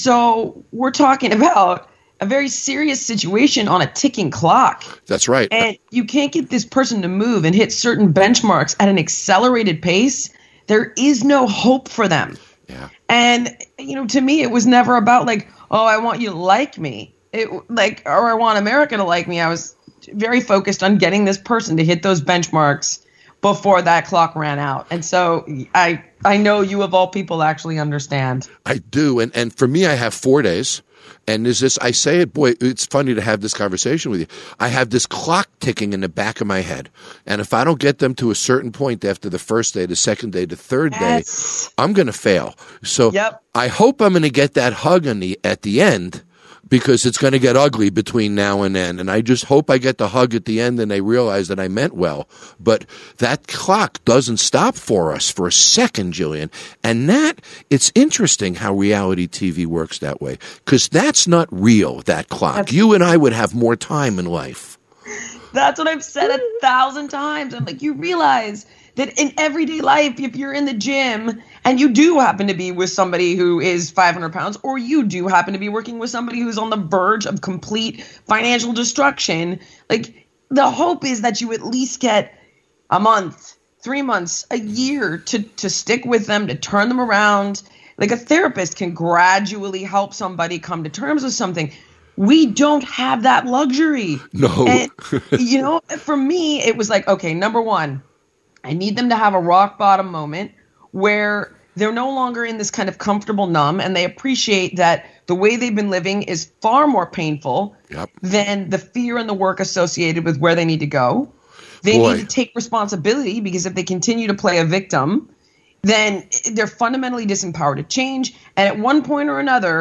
So we're talking about a very serious situation on a ticking clock. That's right. And you can't get this person to move and hit certain benchmarks at an accelerated pace. There is no hope for them. Yeah. And, you know, to me, it was never about like, oh, I want you to like me. It like, or I want America to like me. I was very focused on getting this person to hit those benchmarks before that clock ran out. And so I I know you of all people actually understand. I do. And, and for me, I have four days. And there's this, I say it, boy, it's funny to have this conversation with you. I have this clock ticking in the back of my head. And if I don't get them to a certain point after the first day, the second day, the third yes. day, I'm going to fail. So yep. I hope I'm going to get that hug on the, at the end, because it's going to get ugly between now and then. And I just hope I get the hug at the end and they realize that I meant well. But that clock doesn't stop for us for a second, Jillian. And that, it's interesting how reality T V works that way. Because that's not real, that clock. That's- you and I would have more time in life. That's what I've said a thousand times. I'm like, you realize that in everyday life, if you're in the gym and you do happen to be with somebody who is five hundred pounds, or you do happen to be working with somebody who's on the verge of complete financial destruction, like the hope is that you at least get a month, three months, a year to, to stick with them, to turn them around. Like a therapist can gradually help somebody come to terms with something. We don't have that luxury. No. And, you know, for me, it was like, okay, number one, I need them to have a rock bottom moment where they're no longer in this kind of comfortable numb, and they appreciate that the way they've been living is far more painful yep. than the fear and the work associated with where they need to go. They Boy. need to take responsibility, because if they continue to play a victim, then they're fundamentally disempowered to change. And at one point or another,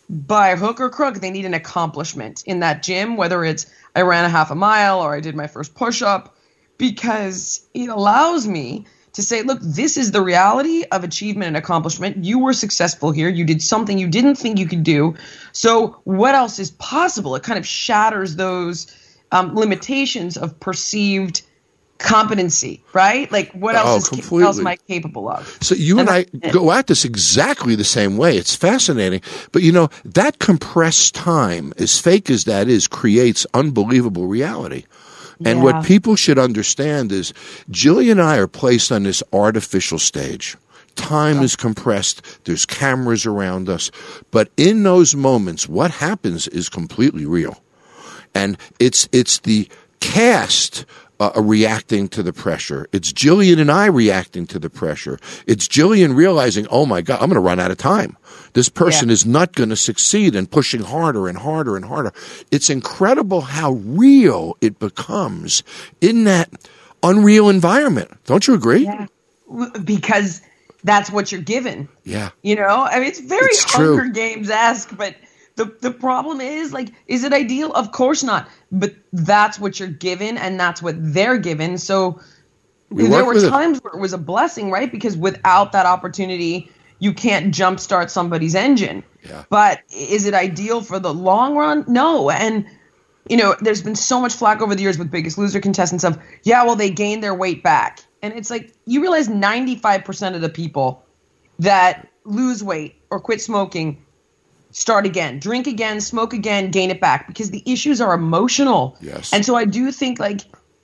by hook or crook, they need an accomplishment in that gym, whether it's I ran a half a mile or I did my first push-up, because it allows me to say, look, this is the reality of achievement and accomplishment. You were successful here. You did something you didn't think you could do. So what else is possible? It kind of shatters those um, limitations of perceived competency, right? Like what else, Oh, is, completely. what else am I capable of? So you and I that's it. go at this exactly the same way. It's fascinating. But, you know, that compressed time, as fake as that is, creates unbelievable reality. And Yeah. what people should understand is Jillian and I are placed on this artificial stage. Time is compressed. There's cameras around us. But in those moments, what happens is completely real. And it's it's the cast uh, reacting to the pressure. It's Jillian and I reacting to the pressure. It's Jillian realizing, oh, my God, I'm going to run out of time. This person Yeah. is not going to succeed, and pushing harder and harder and harder. It's incredible how real it becomes in that unreal environment. Don't you agree? Yeah. W- Because that's what you're given. Yeah. You know, I mean, it's very It's true. Hunger Games-esque, but the the problem is, like, is it ideal? Of course not. But that's what you're given, and that's what they're given. So We there work were with it. times where it was a blessing, right? Because without that opportunity, you can't jumpstart somebody's engine. Yeah. But is it ideal for the long run? No. And, you know, there's been so much flack over the years with Biggest Loser contestants of, yeah, well, they gained their weight back. And it's like, you realize ninety-five percent of the people that lose weight or quit smoking start again, drink again, smoke again, gain it back, because the issues are emotional. Yes. And so I do think, like,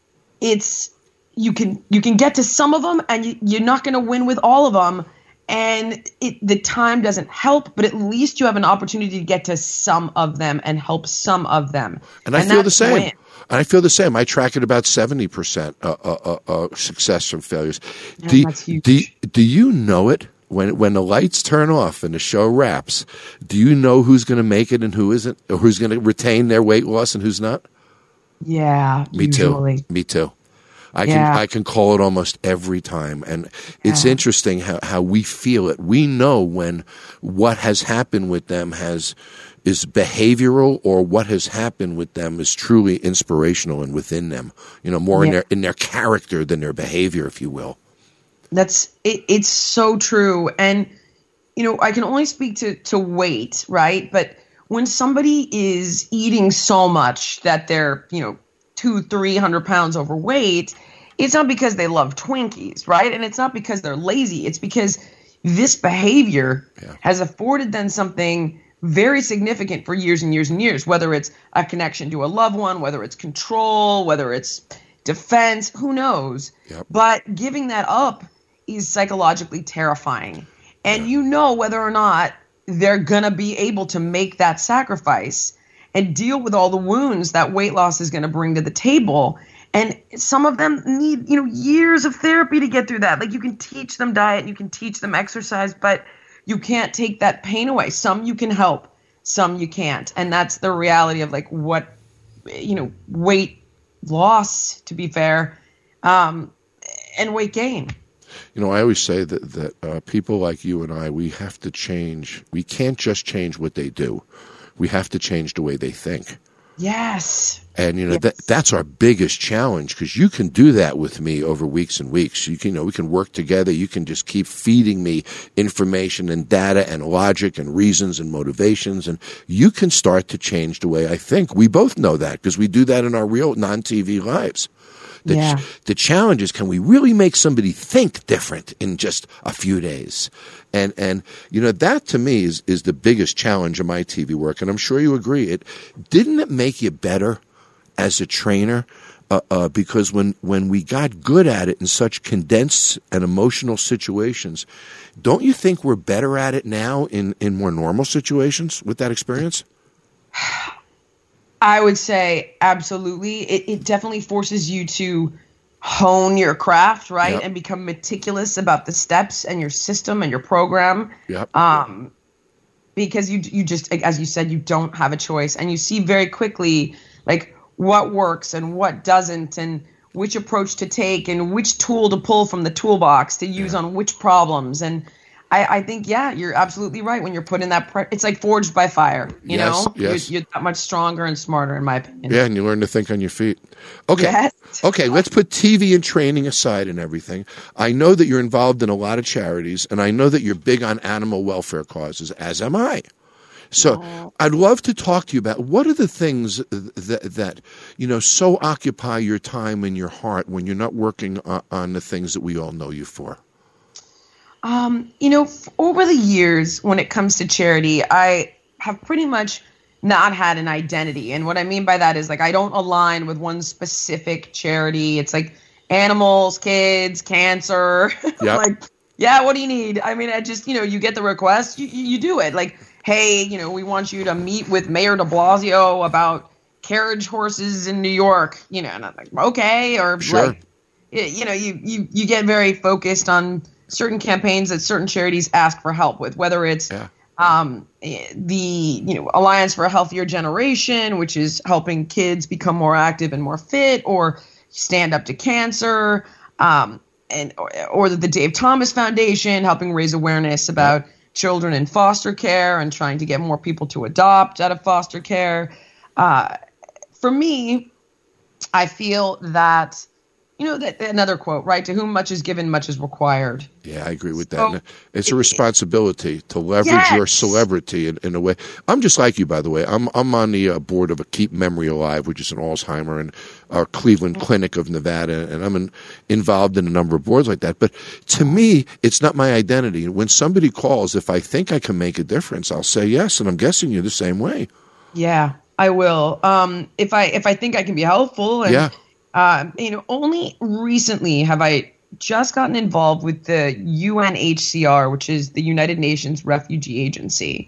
it's, you can you can get to some of them, and you, you're not going to win with all of them. And it, the time doesn't help, but at least you have an opportunity to get to some of them and help some of them. And I feel the that's same. win. And I feel the same. I track at about seventy percent uh, uh, uh, uh, success from failures. Yeah, do, that's huge. Do, do you know it? When when the lights turn off and the show wraps, do you know who's going to make it and who isn't? Or who's going to retain their weight loss and who's not? Yeah, Me usually. too. Me too. I Yeah. can I can call it almost every time, and it's Yeah. interesting how, how we feel it. We know when what has happened with them has is behavioral, or what has happened with them is truly inspirational and within them. You know, more in Yeah. their in their character than their behavior, if you will. That's it, it's so true. And, you know, I can only speak to, to weight, right? But when somebody is eating so much that they're, you know, two, three hundred pounds overweight, it's not because they love Twinkies, right? And it's not because they're lazy. It's because this behavior Yeah. has afforded them something very significant for years and years and years, whether it's a connection to a loved one, whether it's control, whether it's defense, who knows? Yep. But giving that up is psychologically terrifying. And you know whether or not they're going to be able to make that sacrifice and deal with all the wounds that weight loss is going to bring to the table. And some of them need, you know, years of therapy to get through that. Like, you can teach them diet, you can teach them exercise, but you can't take that pain away. Some you can help, some you can't. And that's the reality of, like, what, you know, weight loss, to be fair, um, and weight gain. You know, I always say that that uh, people like you and I, we have to change. We can't just change what they do. We have to change the way they think. Yes. And, you know, Yes. that that's our biggest challenge, because you can do that with me over weeks and weeks. You can, you know, we can work together. You can just keep feeding me information and data and logic and reasons and motivations, and you can start to change the way I think. We both know that because we do that in our real non-T V lives. The, Yeah. the challenge is, can we really make somebody think different in just a few days? And, and you know, that to me is, is the biggest challenge of my T V work, and I'm sure you agree. It didn't it make you better as a trainer? Uh, uh, because when, when we got good at it in such condensed and emotional situations, don't you think we're better at it now in, in more normal situations with that experience? I would say absolutely. It, it definitely forces you to hone your craft, right? Yep. And become meticulous about the steps and your system and your program. Yep. Um, because you you just, as you said, you don't have a choice, and you see very quickly, like, what works and what doesn't, and which approach to take and which tool to pull from the toolbox to use Yeah. on which problems. And I, I think, yeah, you're absolutely right. When you're put in that, pre- it's like forged by fire, you Yes, know? yes. You're, you're that much stronger and smarter, in my opinion. Yeah, and you learn to think on your feet. Okay. Yes. Okay, let's put T V and training aside and everything. I know that you're involved in a lot of charities, and I know that you're big on animal welfare causes, as am I. So Oh. I'd love to talk to you about what are the things that, that you know, so occupy your time and your heart when you're not working on, on the things that we all know you for? Um, you know, f- over the years, when it comes to charity, I have pretty much not had an identity. And what I mean by that is, like, I don't align with one specific charity. It's like animals, kids, cancer. Yep. Like, yeah, what do you need? I mean, I just, you know, you get the request, you, you you do it. Like, hey, you know, we want you to meet with Mayor de Blasio about carriage horses in New York, you know, and I'm like, okay. Or Sure. like, y- you know, you, you, you get very focused on certain campaigns that certain charities ask for help with, whether it's Yeah. um, eh, the, you know, Alliance for a Healthier Generation, which is helping kids become more active and more fit, or Stand Up to Cancer, um, and or, or the Dave Thomas Foundation, helping raise awareness about children in foster care and trying to get more people to adopt out of foster care. Uh, for me, I feel that, you know, that another quote, right? To whom much is given, much is required. Yeah, I agree with that. So- And it's a responsibility to leverage Yes. your celebrity in, in a way. I'm just like you, by the way. I'm I'm on the uh, board of a Keep Memory Alive, which is an Alzheimer and our Cleveland Clinic of Nevada, and I'm in, involved in a number of boards like that. But to me, it's not my identity. When somebody calls, if I think I can make a difference, I'll say yes, and I'm guessing you're the same way. Yeah, I will. Um, if I if I think I can be helpful, and Yeah. uh, you know, only recently have I just gotten involved with the U N H C R, which is the United Nations Refugee Agency.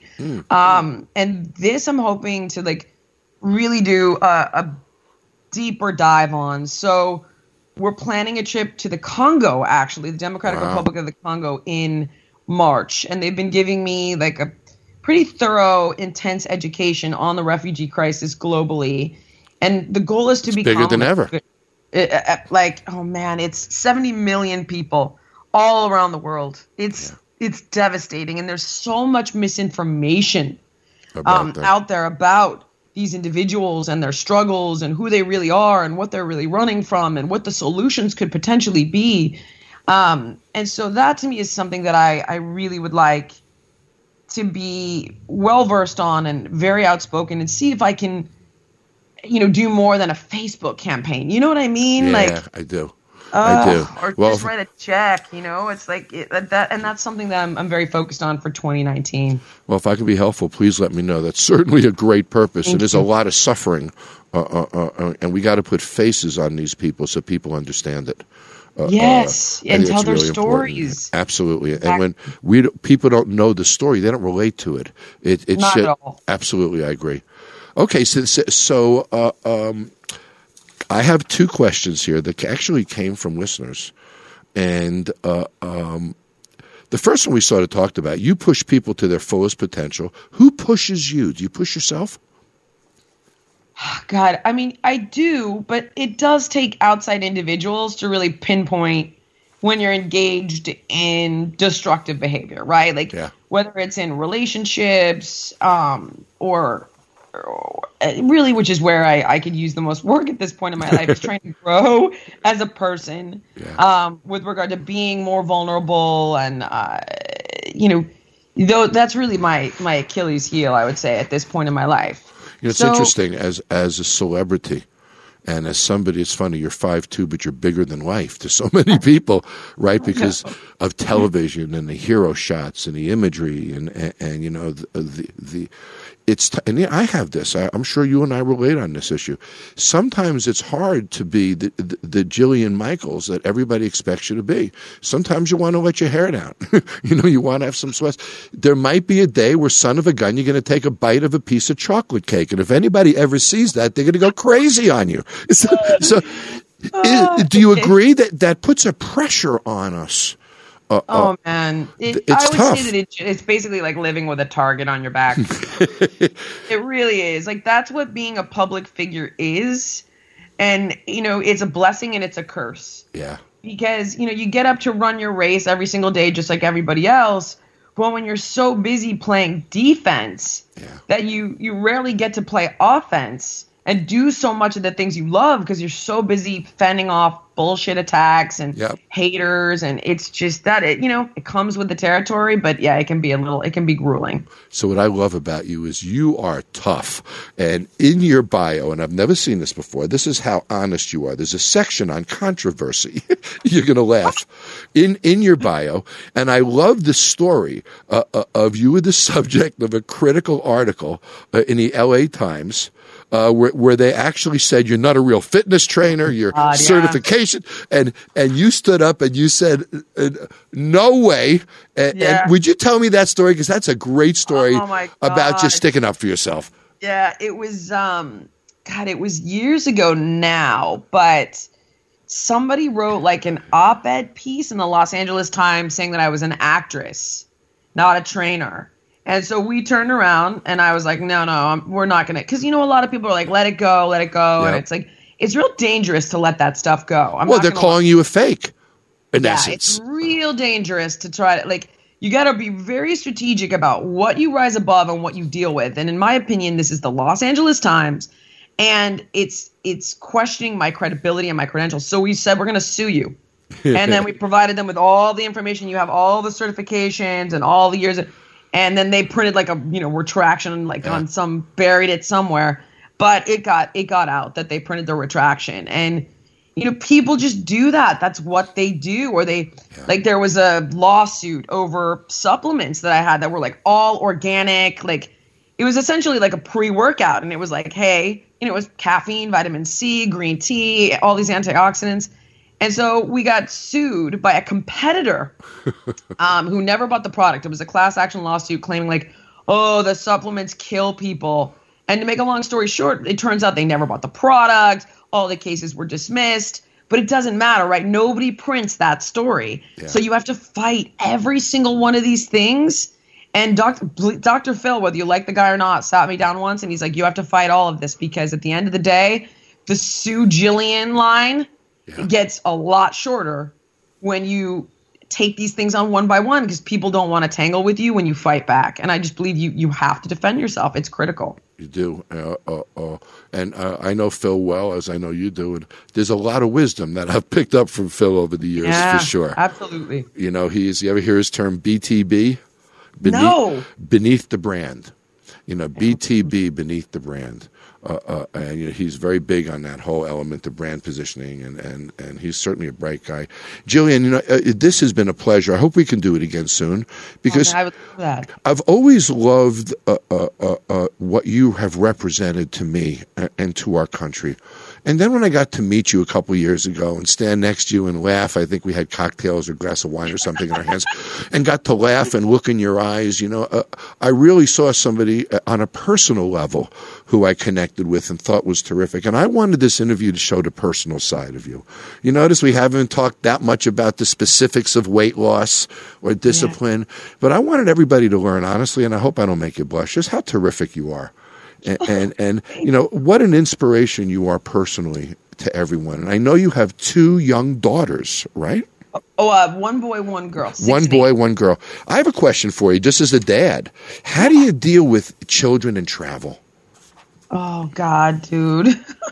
Um, and this I'm hoping to like really do a, a deeper dive on. So we're planning a trip to the Congo, actually, the Democratic Wow. Republic of the Congo, in March, and they've been giving me like a pretty thorough, intense education on the refugee crisis globally. And the goal is to It's become bigger than ever. Uh, uh, like, oh man, it's seventy million people all around the world. It's it's devastating, and there's so much misinformation About um, that. out there about these individuals and their struggles and who they really are and what they're really running from and what the solutions could potentially be. Um, and so that to me is something that I, I really would like to be well versed on and very outspoken, and see if I can, you know, do more than a Facebook campaign. You know what I mean? Yeah, like, I do. uh, I do. Or Well, just write a check. You know, it's like it, that, and that's something that I'm, I'm very focused on for twenty nineteen. Well, if I can be helpful, please let me know. That's certainly a great purpose. And there's a lot of suffering, uh, uh, uh, and we got to put faces on these people so people understand it. Uh, Yes, uh, I and think tell it's their really important. stories. Absolutely. And when we don't- people don't know the story, they don't relate to it. It, it Not should, at all. Absolutely, I agree. Okay, so so, so uh, um, I have two questions here that actually came from listeners, and uh, um, the first one we sort of talked about. You push people to their fullest potential. Who pushes you? Do you push yourself? God, I mean, I do, but it does take outside individuals to really pinpoint when you're engaged in destructive behavior, right? Like Yeah. whether it's in relationships, um, or, or uh, really, which is where I, I could use the most work at this point in my life, is trying to grow as a person, Yeah. um, with regard to being more vulnerable and, uh, you know, though that's really my, my Achilles heel, I would say, at this point in my life. You know, it's So- interesting as as a celebrity and as somebody. It's funny, you're five two, but you're bigger than life to so many people, right? Because of television and the hero shots and the imagery and and, and you know the the, the it's t- and yeah, I have this. I, I'm sure you and I relate on this issue. Sometimes it's hard to be the, the, the Jillian Michaels that everybody expects you to be. Sometimes you want to let your hair down. You know, you want to have some sweats. There might be a day where, son of a gun, you're going to take a bite of a piece of chocolate cake, and if anybody ever sees that, they're going to go crazy on you. So, so i- do you agree that that puts a pressure on us? Uh, Oh uh, man, it, it's I would tough. say that it, it's basically like living with a target on your back. It really is. Like that's what being a public figure is, and you know it's a blessing and it's a curse yeah. because you know you get up to run your race every single day just like everybody else, But when you're so busy playing defense Yeah. that you, you rarely get to play offense and do so much of the things you love because you're so busy fending off bullshit attacks and Yep. haters. And it's just that, it, you know, it comes with the territory. But yeah, it can be a little, it can be grueling. So what I love about you is you are tough. And in your bio, and I've never seen this before, this is how honest you are. There's a section on controversy. You're going to laugh. In in your bio, and I love the story uh, uh, of you were the subject of a critical article uh, in the L A Times uh, where, where they actually said you're not a real fitness trainer, your God, yeah. certification, and and you stood up and you said, uh, no way. And, Yeah. and would you tell me that story? Because that's a great story Oh, my about God. just sticking up for yourself. Yeah, it was, um, God, it was years ago now, but somebody wrote like an op-ed piece in the Los Angeles Times saying that I was an actress, not a trainer. And so we turned around and I was like, no, no, I'm, we're not going to, because, you know, a lot of people are like, let it go, let it go. Yep. And it's like, it's real dangerous to let that stuff go. I'm Well, not they're gonna calling you a fake, in yeah, essence. it's real dangerous to try to, like, you got to be very strategic about what you rise above and what you deal with. And in my opinion, this is the Los Angeles Times, and it's it's questioning my credibility and my credentials. So we said, we're going to sue you. And then we provided them with all the information. You have all the certifications and all the years. Of, and then they printed like a, you know, retraction, like Yeah. on some, buried it somewhere. But it got it got out that they printed the retraction. And you know, people just do that. That's what they do. Or they, yeah. like there was a lawsuit over supplements that I had that were like all organic. Like it was essentially like a pre-workout. And it was like, hey, you know, it was caffeine, vitamin C, green tea, all these antioxidants. And so we got sued by a competitor um, who never bought the product. It was a class action lawsuit claiming like, oh, the supplements kill people. And to make a long story short, it turns out they never bought the product. All the cases were dismissed, but it doesn't matter, right? Nobody prints that story. Yeah. So you have to fight every single one of these things. And Doctor Doctor Phil, whether you like the guy or not, sat me down once and he's like, you have to fight all of this because at the end of the day, the Sue Jillian line yeah. gets a lot shorter when you take these things on one by one because people don't want to tangle with you when you fight back. And I just believe you you have to defend yourself. It's critical. You do. Uh, uh, uh, and uh, I know Phil well, as I know you do. And there's a lot of wisdom that I've picked up from Phil over the years, yeah, for sure. Absolutely. You know, he's, you ever hear his term B T B? Beneath, no. Beneath the brand. You know, B T B, beneath the brand. Uh, uh, and you know, he's very big on that whole element of brand positioning, and, and, and he's certainly a bright guy. Jillian, you know, uh, this has been a pleasure. I hope we can do it again soon because oh, I would love that. I've always loved uh, uh, uh, uh, what you have represented to me and to our country. And then when I got to meet you a couple years ago and stand next to you and laugh, I think we had cocktails or a glass of wine or something in our hands, and got to laugh and look in your eyes, you know, uh, I really saw somebody on a personal level who I connected with and thought was terrific. And I wanted this interview to show the personal side of you. You notice we haven't talked that much about the specifics of weight loss or discipline, yeah. but I wanted everybody to learn, honestly, and I hope I don't make you blush, just how terrific you are. And, and, and, you know, what an inspiration you are personally to everyone. And I know you have two young daughters, right? Oh, uh, one boy, one girl. One boy, one girl. I have a question for you, just as a dad. How do you deal with children and travel? Oh, God, dude.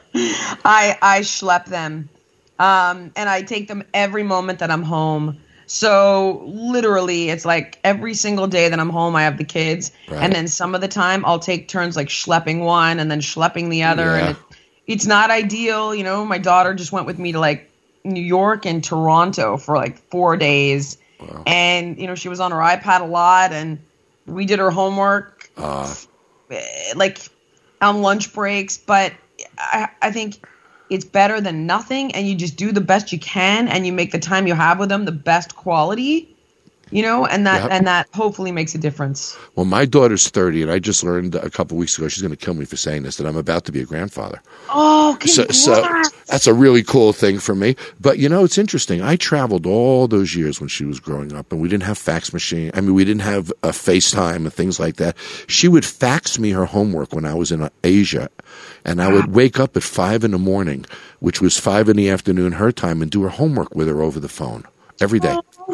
I I schlep them. Um, and I take them every moment that I'm home. So literally, it's like every single day that I'm home, I have the kids. Right. And then some of the time I'll take turns like schlepping one and then schlepping the other. Yeah. And it, it's not ideal. You know, my daughter just went with me to like New York and Toronto for like four days. Wow. And, you know, she was on her iPad a lot and we did her homework uh. like on lunch breaks. But I, I think it's better than nothing, and you just do the best you can, and you make the time you have with them the best quality, you know, and that yep. and that hopefully makes a difference. Well, my daughter's thirty, and I just learned a couple weeks ago, she's going to kill me for saying this, that I'm about to be a grandfather. Oh, so, so that's a really cool thing for me. But, you know, it's interesting. I traveled all those years when she was growing up, and we didn't have fax machine. I mean, we didn't have a FaceTime and things like that. She would fax me her homework when I was in Asia. And I would wake up at five in the morning, which was five in the afternoon her time, and do her homework with her over the phone every day.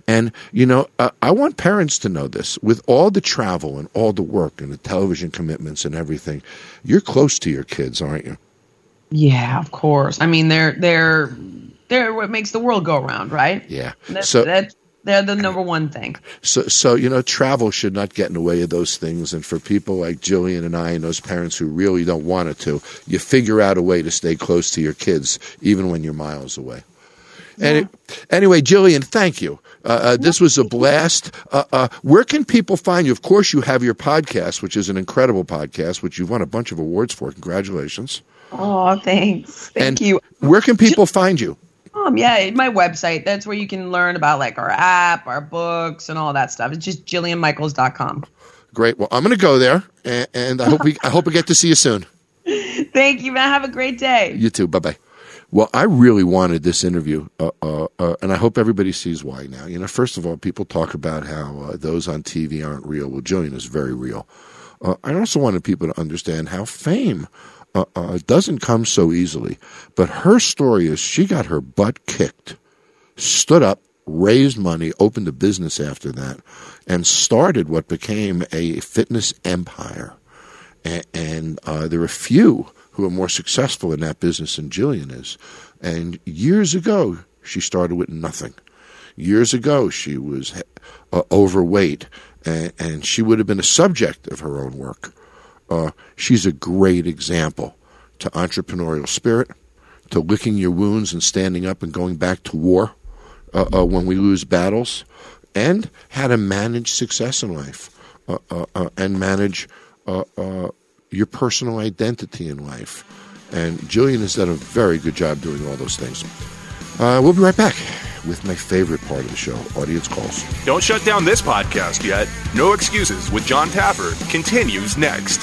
And, you know, uh, I want parents to know this. With all the travel and all the work and the television commitments and everything, you're close to your kids, aren't you? Yeah, of course. I mean, they're they're they're what makes the world go round, right? Yeah. That's, So- that's they're the number one thing. So, so you know, travel should not get in the way of those things. And for people like Jillian and I and those parents who really don't want it to, you figure out a way to stay close to your kids, even when you're miles away. Any, anyway, Jillian, thank you. Uh, uh, this was a blast. Uh, uh, where can people find you? Of course, you have your podcast, which is an incredible podcast, which you've won a bunch of awards for. Congratulations. Oh, thanks. Thank and you. Where can people find you? Um, yeah, my website. That's where you can learn about like our app, our books, and all that stuff. It's just jillian michaels dot com. Great. Well, I'm going to go there, and, and I hope we I hope we get to see you soon. Thank you, man. Have a great day. You too. Bye bye. Well, I really wanted this interview, uh, uh, uh, and I hope everybody sees why now. You know, first of all, people talk about how uh, those on T V aren't real. Well, Jillian is very real. Uh, I also wanted people to understand how fame uh, uh, doesn't come so easily. But her story is she got her butt kicked, stood up, raised money, opened a business after that, and started what became a fitness empire. And, and uh, there are few who are more successful in that business than Jillian is. And years ago, she started with nothing. Years ago, she was uh, overweight, and, and she would have been a subject of her own work. Uh, she's a great example to entrepreneurial spirit, to licking your wounds and standing up and going back to war uh, uh, when we lose battles, and how to manage success in life uh, uh, uh, and manage uh, uh, your personal identity in life. And Jillian has done a very good job doing all those things. Uh, we'll be right back with my favorite part of the show, Audience Calls. Don't shut down this podcast yet. No Excuses with John Taffer continues next.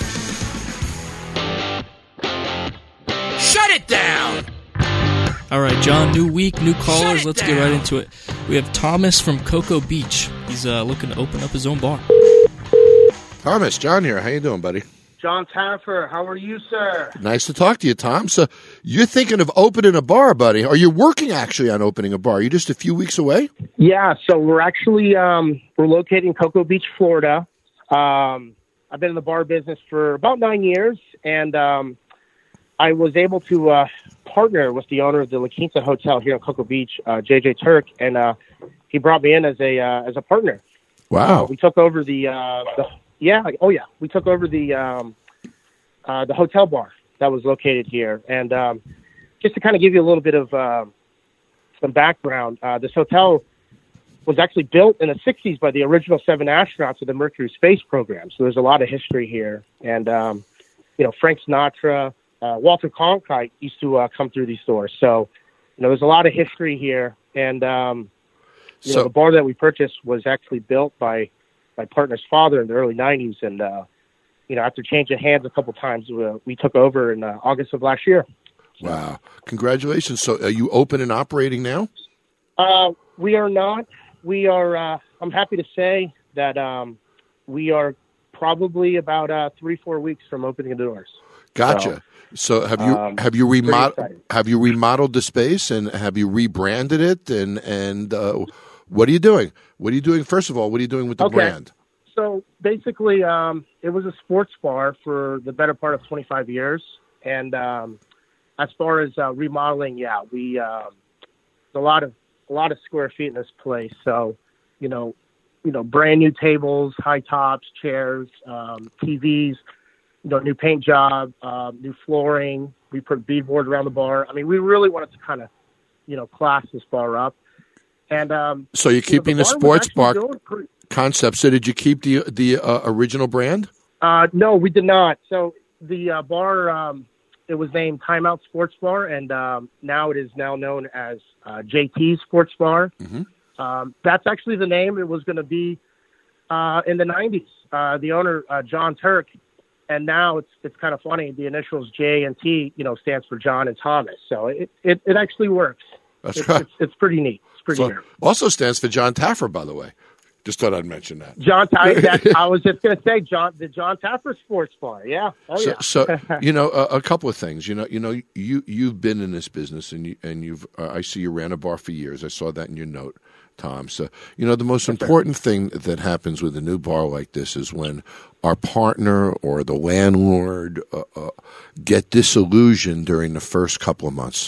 Shut it down! All right, John, new week, new callers. Let's get right into it. We have Thomas from Cocoa Beach. He's uh, looking to open up his own bar. Thomas, John here. How you doing, buddy? John Taffer, how are you, sir? Nice to talk to you, Tom. So you're thinking of opening a bar, buddy. Are you working actually on opening a bar? Are you just a few weeks away? Yeah, so we're actually um, we're located in Cocoa Beach, Florida. Um, I've been in the bar business for about nine years, and um, I was able to uh, partner with the owner of the La Quinta Hotel here in Cocoa Beach, uh, J J Turk, and uh, he brought me in as a uh, as a partner. Wow. Uh, we took over the, uh, the yeah, oh yeah, we took over the um, uh, the hotel bar that was located here, and um, just to kind of give you a little bit of uh, some background, uh, this hotel was actually built in the sixties by the original seven astronauts of the Mercury space program. So there's a lot of history here, and um, you know, Frank Sinatra, uh, Walter Cronkite used to uh, come through these doors. So you know, there's a lot of history here, and um, you So- know, the bar that we purchased was actually built by my partner's father in the early nineties, and uh, you know, after changing hands a couple times, uh, we took over in uh, August of last year. Wow. Congratulations. So are you open and operating now? Uh, we are not. We are. Uh, I'm happy to say that um, we are probably about uh, three, four weeks from opening the doors. Gotcha. So, so have you um, have you pretty remodeled excited. have you remodeled the space and have you rebranded it and and uh, what are you doing? What are you doing? First of all, what are you doing with the Okay. brand? So basically, um, it was a sports bar for the better part of twenty-five years. And um, as far as uh, remodeling, yeah, we um, a lot of a lot of square feet in this place. So, you know, you know, brand new tables, high tops, chairs, um, T Vs, you know, new paint job, um, new flooring. We put beadboard around the bar. I mean, we really wanted to kind of, you know, class this bar up. And um, So you're you know, keeping the, bar was sports actually bar doing pretty- concept. So did you keep the the uh, original brand? Uh, no, we did not. So the uh, bar, um, it was named Timeout Sports Bar, and um, now it is now known as uh, J T Sports Bar. Mm-hmm. Um, that's actually the name it was going to be uh, in the nineties. Uh, the owner, uh, John Turk, and now it's it's kind of funny. The initials J and T, you know, stands for John and Thomas. So it it, it actually works. That's It's, right. it's, it's pretty neat. It's pretty So, neat. also stands for John Taffer, by the way. Just thought I'd mention that. John, I, that, I was just going to say, John, the John Taffer Sports Bar. Yeah. Oh, so, yeah. so you know, a, a couple of things. You know, you know, you you've been in this business, and you and you've. Uh, I see you ran a bar for years. I saw that in your note. Tom. So, you know, the most important thing that happens with a new bar like this is when our partner or the landlord uh, uh, get disillusioned during the first couple of months.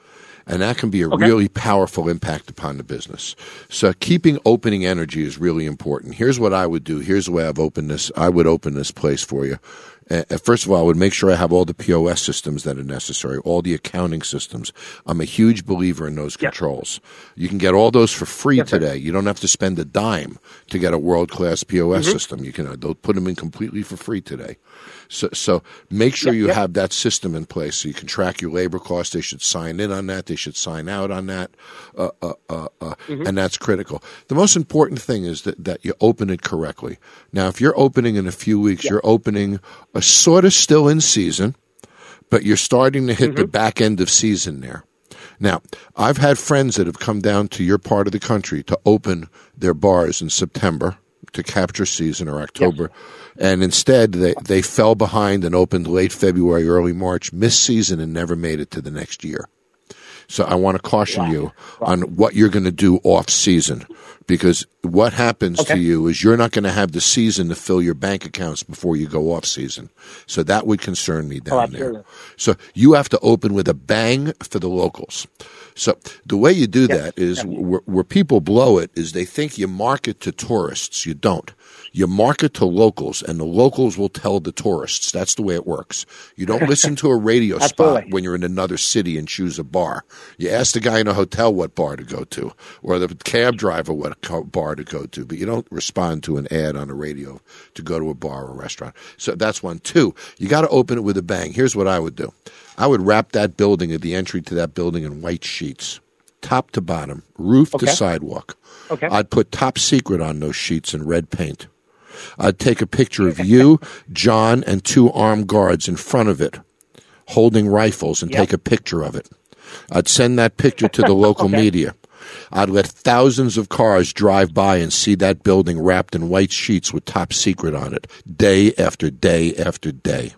And that can be a okay. really powerful impact upon the business. So keeping opening energy is really important. Here's what I would do. Here's the way I've opened this. I would open this place for you. Uh, first of all, I would make sure I have all the P O S systems that are necessary, all the accounting systems. I'm a huge believer in those yep. controls. You can get all those for free yes, today. Sir. You don't have to spend a dime to get a world-class P O S mm-hmm. system. You can uh, they'll put them in completely for free today. So, so make sure yep, you yep. have that system in place so you can track your labor costs. They should sign in on that. They should sign out on that, uh, uh, uh, uh, mm-hmm. and that's critical. The most important thing is that, that you open it correctly. Now, if you're opening in a few weeks, yep. you're opening a sort of still in season, but you're starting to hit mm-hmm. the back end of season there. Now, I've had friends that have come down to your part of the country to open their bars in September to capture season or October. Yes. And instead, they, they fell behind and opened late February, early March, missed season, and never made it to the next year. So I want to caution wow. you wow. on what you're going to do off season, because what happens okay. to you is you're not going to have the season to fill your bank accounts before you go off season. So that would concern me down oh, there. So you have to open with a bang for the locals. So the way you do yes. that is yes. where, where people blow it is they think you market to tourists. You don't. You market to locals, and the locals will tell the tourists. That's the way it works. You don't listen to a radio spot when you're in another city and choose a bar. You ask the guy in a hotel what bar to go to, or the cab driver what bar to go to, but you don't respond to an ad on the radio to go to a bar or a restaurant. So that's one. Two, you got to open it with a bang. Here's what I would do. I would wrap that building at the entry to that building in white sheets, top to bottom, roof okay. to sidewalk. Okay. I'd put Top Secret on those sheets in red paint. I'd take a picture of you, John, and two armed guards in front of it, holding rifles, and yep. take a picture of it. I'd send that picture to the local okay. media. I'd let thousands of cars drive by and see that building wrapped in white sheets with Top Secret on it, day after day after day.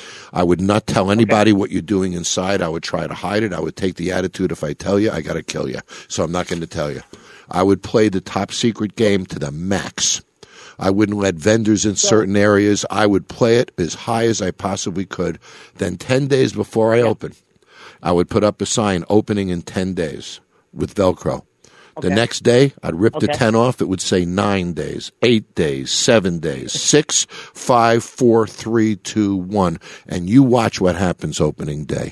I would not tell anybody okay. what you're doing inside. I would try to hide it. I would take the attitude, if I tell you, I got to kill you. So I'm not going to tell you. I would play the Top Secret game to the max. I wouldn't let vendors in certain areas. I would play it as high as I possibly could. Then ten days before I open, I would put up a sign, opening in ten days with Velcro. Okay. The next day, I'd rip okay. the ten off. It would say nine days, eight days, seven days, six, five, four, three, two, one. And you watch what happens opening day.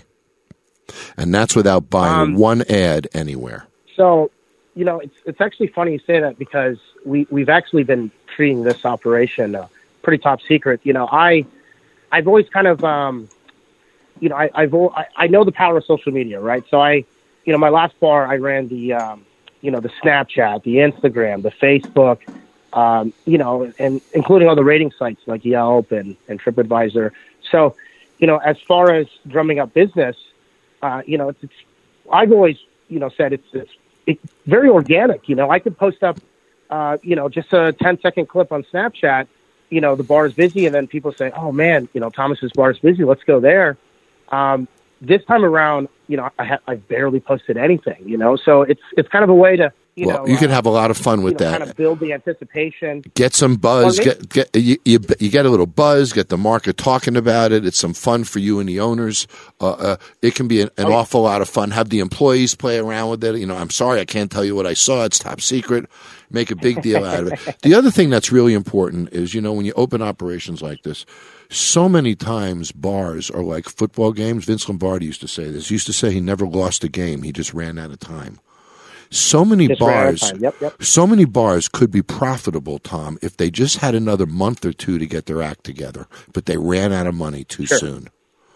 And that's without buying um, one ad anywhere. So, you know, it's it's actually funny you say that, because we, we've actually been treating this operation uh, pretty top secret. You know, I, I've always kind of, um, you know, I, I've I, I know the power of social media, right? So I, you know, my last bar, I ran the, um, you know, the Snapchat, the Instagram, the Facebook, um, you know, and including all the rating sites like Yelp and, and TripAdvisor. So, you know, as far as drumming up business, uh, you know, it's, it's, I've always, you know, said it's, it's, it's very organic. You know, I could post up, uh, you know, just a ten second clip on Snapchat, you know, the bar is busy, and then people say, oh man, you know, Thomas's bar is busy, let's go there. Um, this time around, you know, I, ha- I barely posted anything, you know, so it's, it's kind of a way to, you well, know, you can uh, have a lot of fun with you know, that. Kind of build the anticipation. Get some buzz. Well, get, get you, you you get a little buzz. Get the market talking about it. It's some fun for you and the owners. Uh, uh, it can be an, an oh, awful lot of fun. Have the employees play around with it. You know, I'm sorry I can't tell you what I saw. It's top secret. Make a big deal out of it. The other thing that's really important is, you know, when you open operations like this, so many times bars are like football games. Vince Lombardi used to say this. He used to say he never lost a game. He just ran out of time. So many just bars, yep, yep. so many bars could be profitable, Tom, if they just had another month or two to get their act together, but they ran out of money too sure. soon.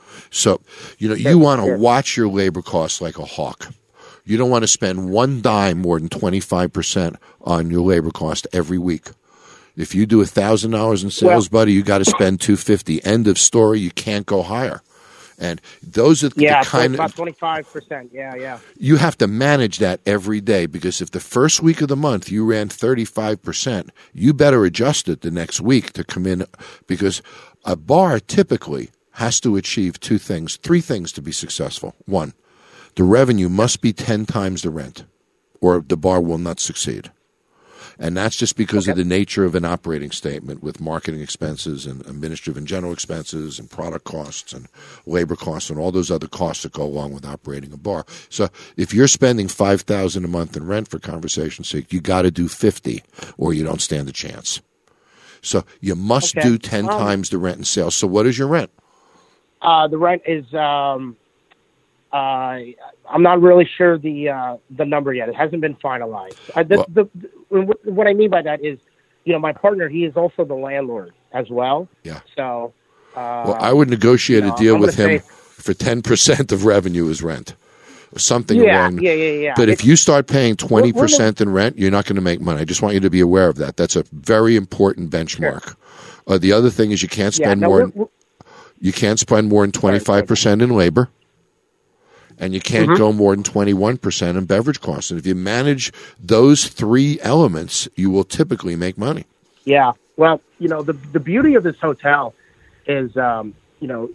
So, you know, sure, you want to sure. watch your labor costs like a hawk. You don't want to spend one dime more than twenty-five percent on your labor cost every week. If you do one thousand dollars in sales, well, buddy, you got to spend two hundred fifty dollars. End of story. You can't go higher. And those are yeah, the kind about of twenty-five percent. Yeah, yeah. You have to manage that every day, because if the first week of the month you ran thirty-five percent, you better adjust it the next week to come in, because a bar typically has to achieve two things, three things to be successful. One, the revenue must be ten times the rent, or the bar will not succeed. And that's just because Okay. of the nature of an operating statement with marketing expenses and administrative and general expenses and product costs and labor costs and all those other costs that go along with operating a bar. So if you're spending five thousand dollars a month in rent, for conversation's sake, you got to do fifty or you don't stand a chance. So you must Okay. do ten Um, times the rent and sales. So what is your rent? Uh, the rent is, um, uh, I'm not really sure the uh, the number yet. It hasn't been finalized. Uh, the, Well- the, the, what I mean by that is, you know, my partner, he is also the landlord as well. Yeah. So, uh, Well, I would negotiate you know, a deal I'm with gonna him say- for ten percent of revenue as rent. Something Yeah, along. yeah, yeah, yeah. But if It's- you start paying twenty We're- we're percent in rent, you're not going to make money. I just want you to be aware of that. That's a very important benchmark. Uh, the other thing is you can't yeah, spend no, more. we're, in- we're, you can't spend more than twenty-five percent in labor, and you can't Mhm. go more than twenty-one percent in beverage costs. And if you manage those three elements, you will typically make money. yeah. Well, you know, the the beauty of this hotel is, um, you know,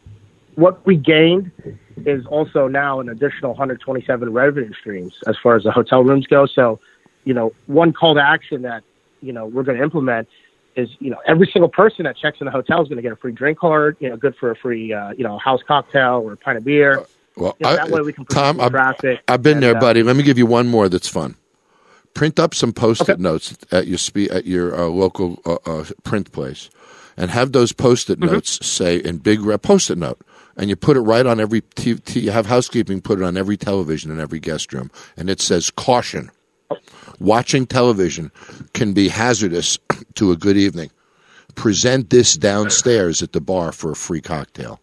what we gained is also now an additional one hundred twenty-seven revenue streams as far as the hotel rooms go. So, you know, one call to action that, you know, we're going to implement is, you know, every single person that checks in the hotel is going to get a free drink card, you know, good for a free, uh, you know, house cocktail or a pint of beer. Well, You know, I- that way we can produce Tom, more I've, traffic. I've been and, there, uh, buddy. Let me give you one more that's fun. Print up some post-it Okay. notes at your spe- at your uh, local uh, uh, print place, and have those post-it Mm-hmm. notes say in big red post-it note, and you put it right on every. T- t- you have housekeeping put it on every television in every guest room, and it says caution: watching television can be hazardous to a good evening. Present this downstairs at the bar for a free cocktail.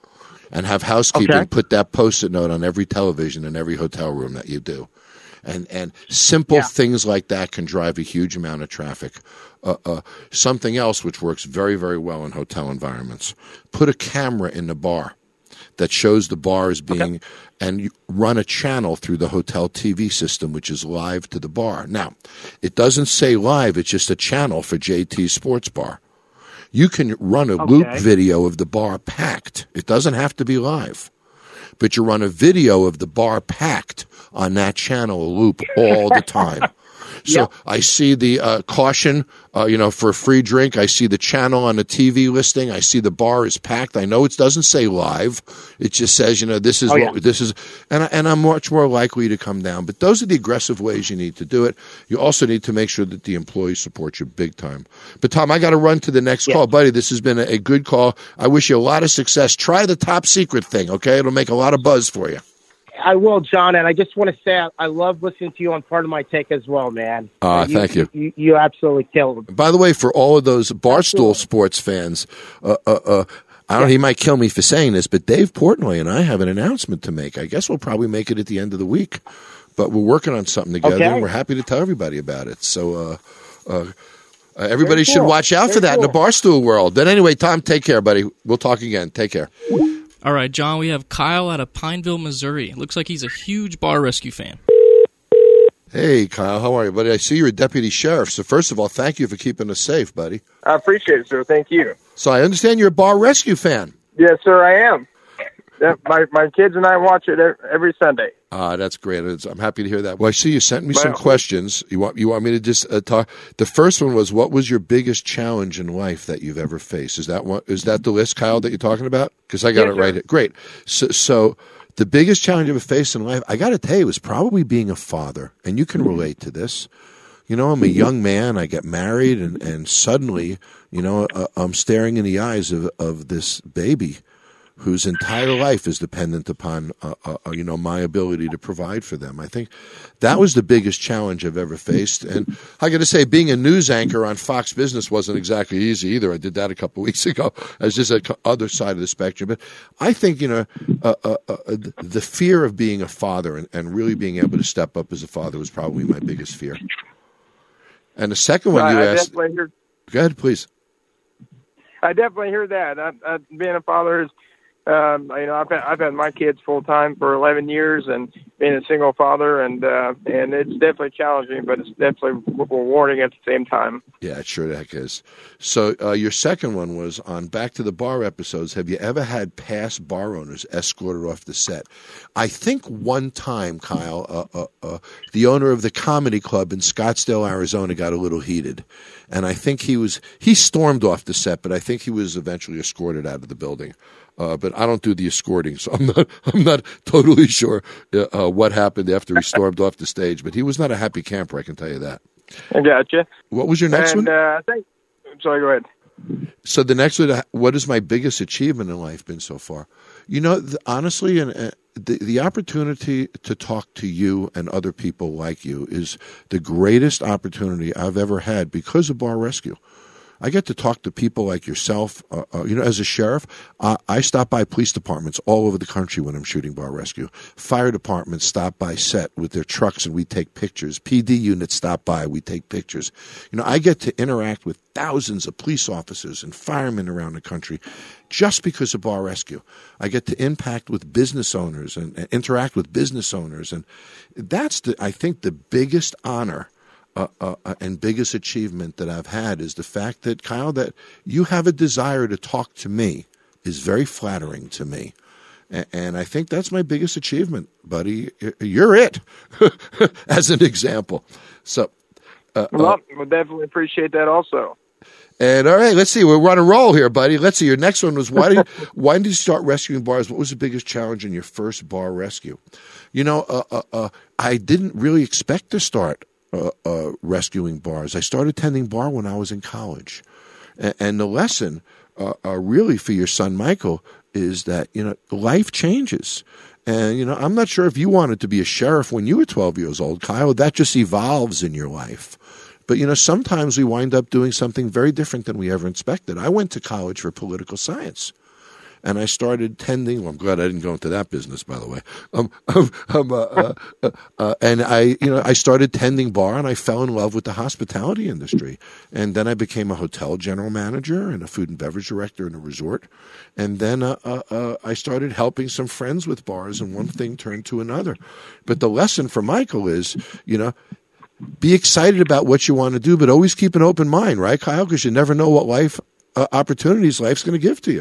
And have housekeeping Okay. put that post-it note on every television in every hotel room that you do. And and simple Yeah. things like that can drive a huge amount of traffic. Uh, uh, something else which works very, very well in hotel environments. Put a camera in the bar that shows the bar is being, and you run a channel through the hotel T V system, which is live to the bar. Now, it doesn't say live, it's just a channel for J T Sports Bar. You can run a loop Okay. video of the bar packed. It doesn't have to be live. But you run a video of the bar packed on that channel, a loop all the time. So Yep. I see the uh, caution, uh, you know, for a free drink. I see the channel on the T V listing. I see the bar is packed. I know it doesn't say live. It just says, you know, this is Oh, what yeah. this is, and I, and I'm much more likely to come down. But those are the aggressive ways you need to do it. You also need to make sure that the employees support you big time. But Tom, I got to run to the next Yeah. call, buddy. This has been a, a good call. I wish you a lot of success. Try the top secret thing, okay? It'll make a lot of buzz for you. I will, John, and I just want to say I, I love listening to you on Part of My Take as well, man. Ah, Uh, thank you. You, you absolutely killed it. By the way, for all of those Barstool Absolutely. sports fans, uh, uh, uh, I don't know, he might kill me for saying this, but Dave Portnoy and I have an announcement to make. I guess we'll probably make it at the end of the week, but we're working on something together, Okay. and we're happy to tell everybody about it. So uh, uh, uh, everybody Very should cool. watch out for Very that in the cool. Barstool world. But anyway, Tom, take care, buddy. We'll talk again. Take care. All right, John, we have Kyle out of Pineville, Missouri. Looks like he's a huge bar rescue fan. Hey, Kyle, how are you, buddy? I see you're a deputy sheriff. So first of all, thank you for keeping us safe, buddy. I appreciate it, sir. Thank you. So I understand you're a bar rescue fan. Yes, sir, I am. Yeah, my my kids and I watch it e- every Sunday. Ah, that's great. It's- I'm happy to hear that. Well, I see you sent me some Well- questions. You want you want me to just uh, talk? The first one was, what was your biggest challenge in life that you've ever faced? Is that one? Is that the list, Kyle, that you're talking about? Because I got Yes, it right sir. here. Great. So, so the biggest challenge you ever faced in life, I got to tell you, was probably being a father, and you can relate to this. You know, I'm a young man. I get married, and and suddenly, you know, uh, I'm staring in the eyes of of this baby whose entire life is dependent upon, uh, uh, you know, my ability to provide for them. I think that was the biggest challenge I've ever faced. And I got to say, being a news anchor on Fox Business wasn't exactly easy either. I did that a couple of weeks ago. As just a co- other side of the spectrum. But I think, you know, uh, uh, uh, the fear of being a father and, and really being able to step up as a father was probably my biggest fear. And the second one I, you I asked, definitely hear. go ahead, please. I definitely hear that. I, I, being a father is Um, you know, I've had, I've had my kids full time for eleven years, and being a single father, and uh, and it's definitely challenging, but it's definitely rewarding at the same time. Yeah, it sure the heck is. So uh, your second one was on Back to the Bar episodes. Have you ever had past bar owners escorted off the set? I think one time, Kyle, uh, uh, uh, the owner of the comedy club in Scottsdale, Arizona, got a little heated, and I think he was he stormed off the set, but I think he was eventually escorted out of the building. Uh, but I don't do the escorting, so I'm not I'm not totally sure uh, uh, what happened after he stormed off the stage. But he was not a happy camper, I can tell you that. I gotcha. What was your next and, one? Uh, I think. Sorry, go ahead. So the next one, what has my biggest achievement in life been so far? You know, the, honestly, and uh, the the opportunity to talk to you and other people like you is the greatest opportunity I've ever had because of Bar Rescue. I get to talk to people like yourself. Uh, uh, you know, as a sheriff, uh, I stop by police departments all over the country when I'm shooting Bar Rescue. Fire departments stop by set with their trucks and we take pictures. P D units stop by, we take pictures. You know, I get to interact with thousands of police officers and firemen around the country just because of Bar Rescue. I get to impact with business owners and, and interact with business owners. And that's, the, I think, the biggest honor Uh, uh, and biggest achievement that I've had is the fact that, Kyle, that you have a desire to talk to me is very flattering to me. And, and I think that's my biggest achievement, buddy. You're it, as an example. So, uh, well, uh, we'll definitely appreciate that also. And all right, let's see. We're on a roll here, buddy. Let's see. Your next one was why did why did you start rescuing bars? What was the biggest challenge in your first bar rescue? You know, uh, uh, uh, I didn't really expect to start Uh, uh, rescuing bars. I started tending bar when I was in college. And, and the lesson uh, uh, really for your son, Michael, is that, you know, life changes. And, you know, I'm not sure if you wanted to be a sheriff when you were twelve years old, Kyle. That just evolves in your life. But, you know, sometimes we wind up doing something very different than we ever expected. I went to college for political science. And I started tending. Well, I'm glad I didn't go into that business, by the way. Um, um, um, uh, uh, uh, uh, and I, you know, I started tending bar, and I fell in love with the hospitality industry. And then I became a hotel general manager and a food and beverage director in a resort. And then uh, uh, uh, I started helping some friends with bars, and one thing turned to another. But the lesson for Michael is, you know, be excited about what you want to do, but always keep an open mind, right, Kyle? Because you never know what life uh, opportunities life's going to give to you.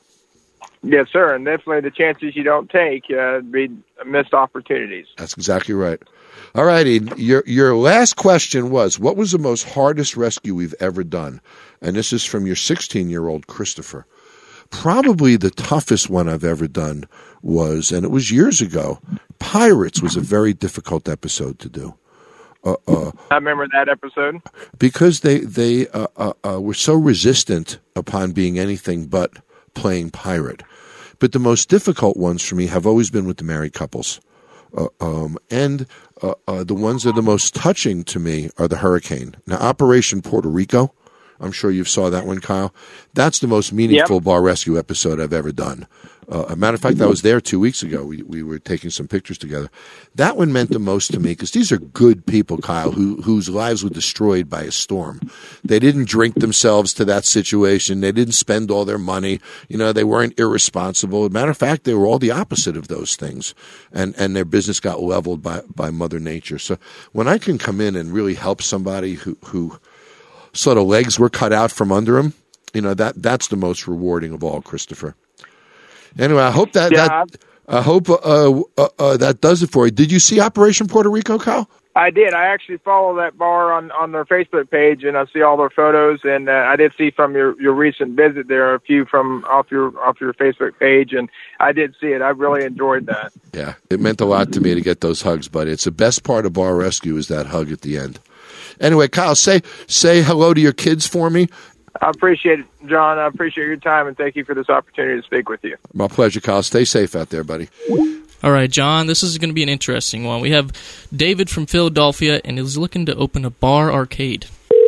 Yes, sir, and definitely the chances you don't take uh, be missed opportunities. That's exactly right. All righty, your your last question was, what was the most hardest rescue we've ever done? And this is from your sixteen-year-old Christopher. Probably the toughest one I've ever done was, and it was years ago, Pirates was a very difficult episode to do. Uh, uh, I remember that episode. Because they, they uh, uh, uh, were so resistant upon being anything but playing pirate. But the most difficult ones for me have always been with the married couples. Uh, um, and uh, uh, the ones that are the most touching to me are the hurricane. Now, Operation Puerto Rico, I'm sure you saw that one, Kyle. That's the most meaningful yep. bar rescue episode I've ever done. Uh, a matter of fact, I was there two weeks ago. We we were taking some pictures together. That one meant the most to me because these are good people, Kyle, who whose lives were destroyed by a storm. They didn't drink themselves to that situation. They didn't spend all their money. You know, they weren't irresponsible. As a matter of fact, they were all the opposite of those things. And and their business got leveled by, by Mother Nature. So when I can come in and really help somebody who, who sort of legs were cut out from under them, you know, that that's the most rewarding of all, Christopher. Anyway, I hope that, yeah, that I hope uh, uh, uh, that does it for you. Did you see Operation Puerto Rico, Kyle? I did. I actually follow that bar on, on their Facebook page, and I see all their photos. And uh, I did see from your, your recent visit there a few from off your off your Facebook page, and I did see it. I really enjoyed that. Yeah, it meant a lot to me to get those hugs, buddy. It's the best part of Bar Rescue is that hug at the end. Anyway, Kyle, say say hello to your kids for me. I appreciate it, John. I appreciate your time, and thank you for this opportunity to speak with you. My pleasure, Kyle. Stay safe out there, buddy. All right, John, this is going to be an interesting one. We have David from Philadelphia, and he's looking to open a bar arcade.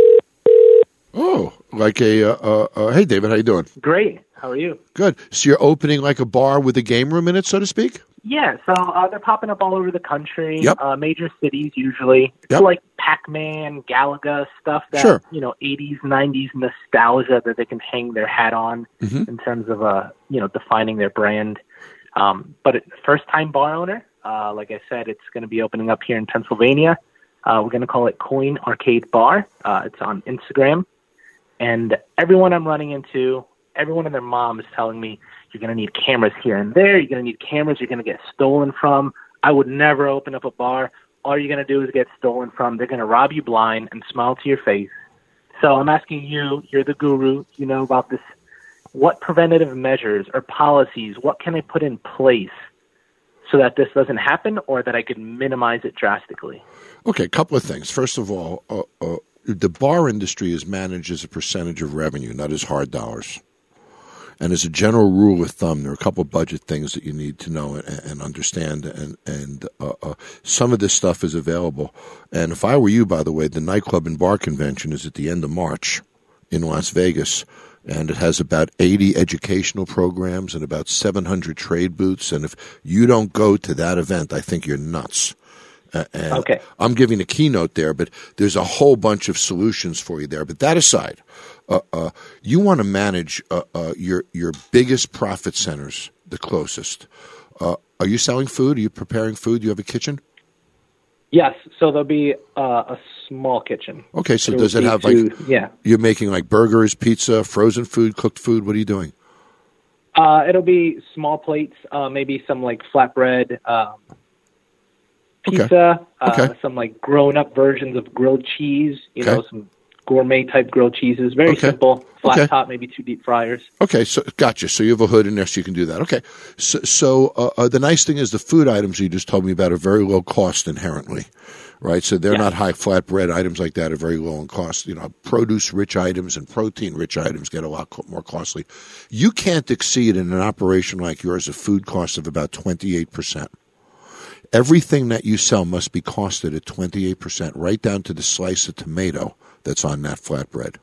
Oh, like a, uh, uh, uh, hey, David, how you doing? Great. How are you? Good. So you're opening like a bar with a game room in it, so to speak? Yeah, so uh, they're popping up all over the country, Yep. uh, major cities usually. It's Yep. like Pac-Man, Galaga, stuff that, Sure. you know, eighties, nineties nostalgia that they can hang their hat on Mhm. in terms of, uh, you know, defining their brand. Um, but it, first-time bar owner, uh, like I said, it's going to be opening up here in Pennsylvania. Uh, we're going to call it Coin Arcade Bar. Uh, it's on Instagram. And everyone I'm running into, everyone and their mom is telling me, you're going to need cameras here and there. You're going to need cameras you're going to get stolen from. I would never open up a bar. All you're going to do is get stolen from. They're going to rob you blind and smile to your face. So I'm asking you, you're the guru, you know about this. What preventative measures or policies, what can I put in place so that this doesn't happen or that I could minimize it drastically? Okay, a couple of things. First of all, uh, uh, the bar industry is managed as a percentage of revenue, not as hard dollars. And as a general rule of thumb, there are a couple of budget things that you need to know and, and understand, and, and uh, uh, some of this stuff is available. And if I were you, by the way, the Nightclub and Bar Convention is at the end of March in Las Vegas, and it has about eighty educational programs and about seven hundred trade booths. And if you don't go to that event, I think you're nuts. Uh, and Okay. I'm giving a keynote there, but there's a whole bunch of solutions for you there. But that aside, uh, uh, you want to manage uh, uh, your your biggest profit centers the closest. Uh, are you selling food? Are you preparing food? Do you have a kitchen? Yes, so there'll be uh, a small kitchen. Okay, so It does would it be have like to- yeah. you're making like burgers, pizza, frozen food, cooked food? What are you doing? Uh, it'll be small plates, uh, maybe some like flatbread, um, pizza, Okay. Uh, Okay. some like grown-up versions of grilled cheese, you Okay. know, some gourmet-type grilled cheeses. Very Okay. simple, flat Okay. top, maybe two deep fryers. Okay, so gotcha. So you have a hood in there, so you can do that. Okay, so, so uh, uh, the nice thing is the food items you just told me about are very low cost inherently, right? So they're Yeah. not high flatbread items like that are very low in cost. You know, produce-rich items and protein-rich items get a lot co- more costly. You can't exceed in an operation like yours a food cost of about twenty-eight percent. Everything that you sell must be costed at twenty-eight percent, right down to the slice of tomato that's on that flatbread.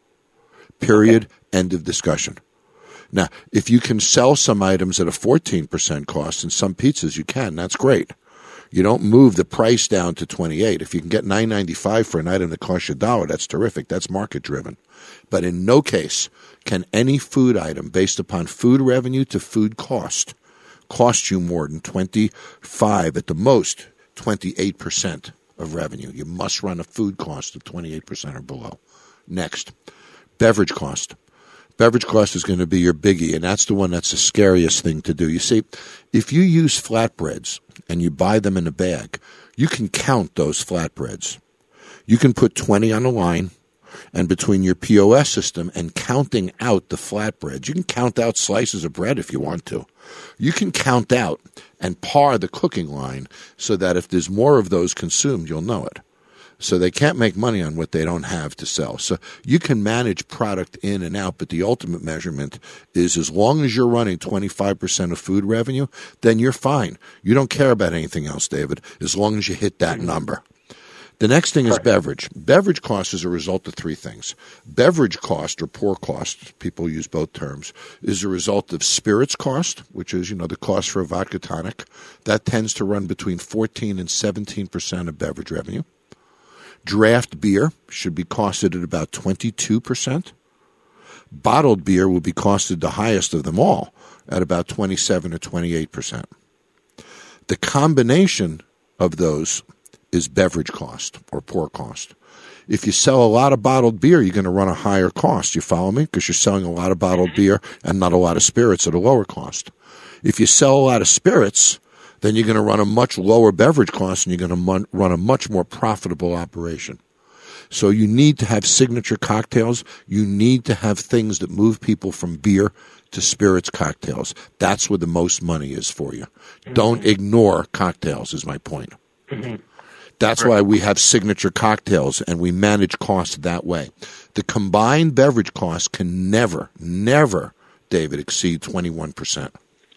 Period. End of discussion. Now, if you can sell some items at a fourteen percent cost, and some pizzas you can, that's great. You don't move the price down to twenty-eight. If you can get nine ninety-five for an item that costs you a dollar, that's terrific. That's market driven. But in no case can any food item based upon food revenue to food cost cost you more than twenty-five, at the most twenty-eight percent of revenue. You must run a food cost of twenty-eight percent or below. Next, beverage cost. Beverage cost is going to be your biggie, and that's the one that's the scariest thing to do. You see, if you use flatbreads and you buy them in a bag, you can count those flatbreads. You can put twenty on a line, and between your P O S system and counting out the flatbreads, you can count out slices of bread if you want to. You can count out and par the cooking line so that if there's more of those consumed, you'll know it. So they can't make money on what they don't have to sell. So you can manage product in and out, but the ultimate measurement is as long as you're running twenty-five percent of food revenue, then you're fine. You don't care about anything else, David, as long as you hit that number. The next thing is beverage. Beverage cost is a result of three things. Beverage cost, or pour cost, people use both terms, is a result of spirits cost, which is, you know, the cost for a vodka tonic. That tends to run between fourteen and seventeen percent of beverage revenue. Draft beer should be costed at about twenty-two percent. Bottled beer will be costed the highest of them all at about twenty-seven or twenty-eight percent. The combination of those is beverage cost or pour cost. If you sell a lot of bottled beer, you're going to run a higher cost. You follow me? Because you're selling a lot of bottled beer and not a lot of spirits at a lower cost. If you sell a lot of spirits, then you're going to run a much lower beverage cost and you're going to mon- run a much more profitable operation. So you need to have signature cocktails. You need to have things that move people from beer to spirits cocktails. That's where the most money is for you. Mm-hmm. Don't ignore cocktails is my point. Mm-hmm. That's why we have signature cocktails and we manage costs that way. The combined beverage cost can never, never, David, exceed twenty-one percent.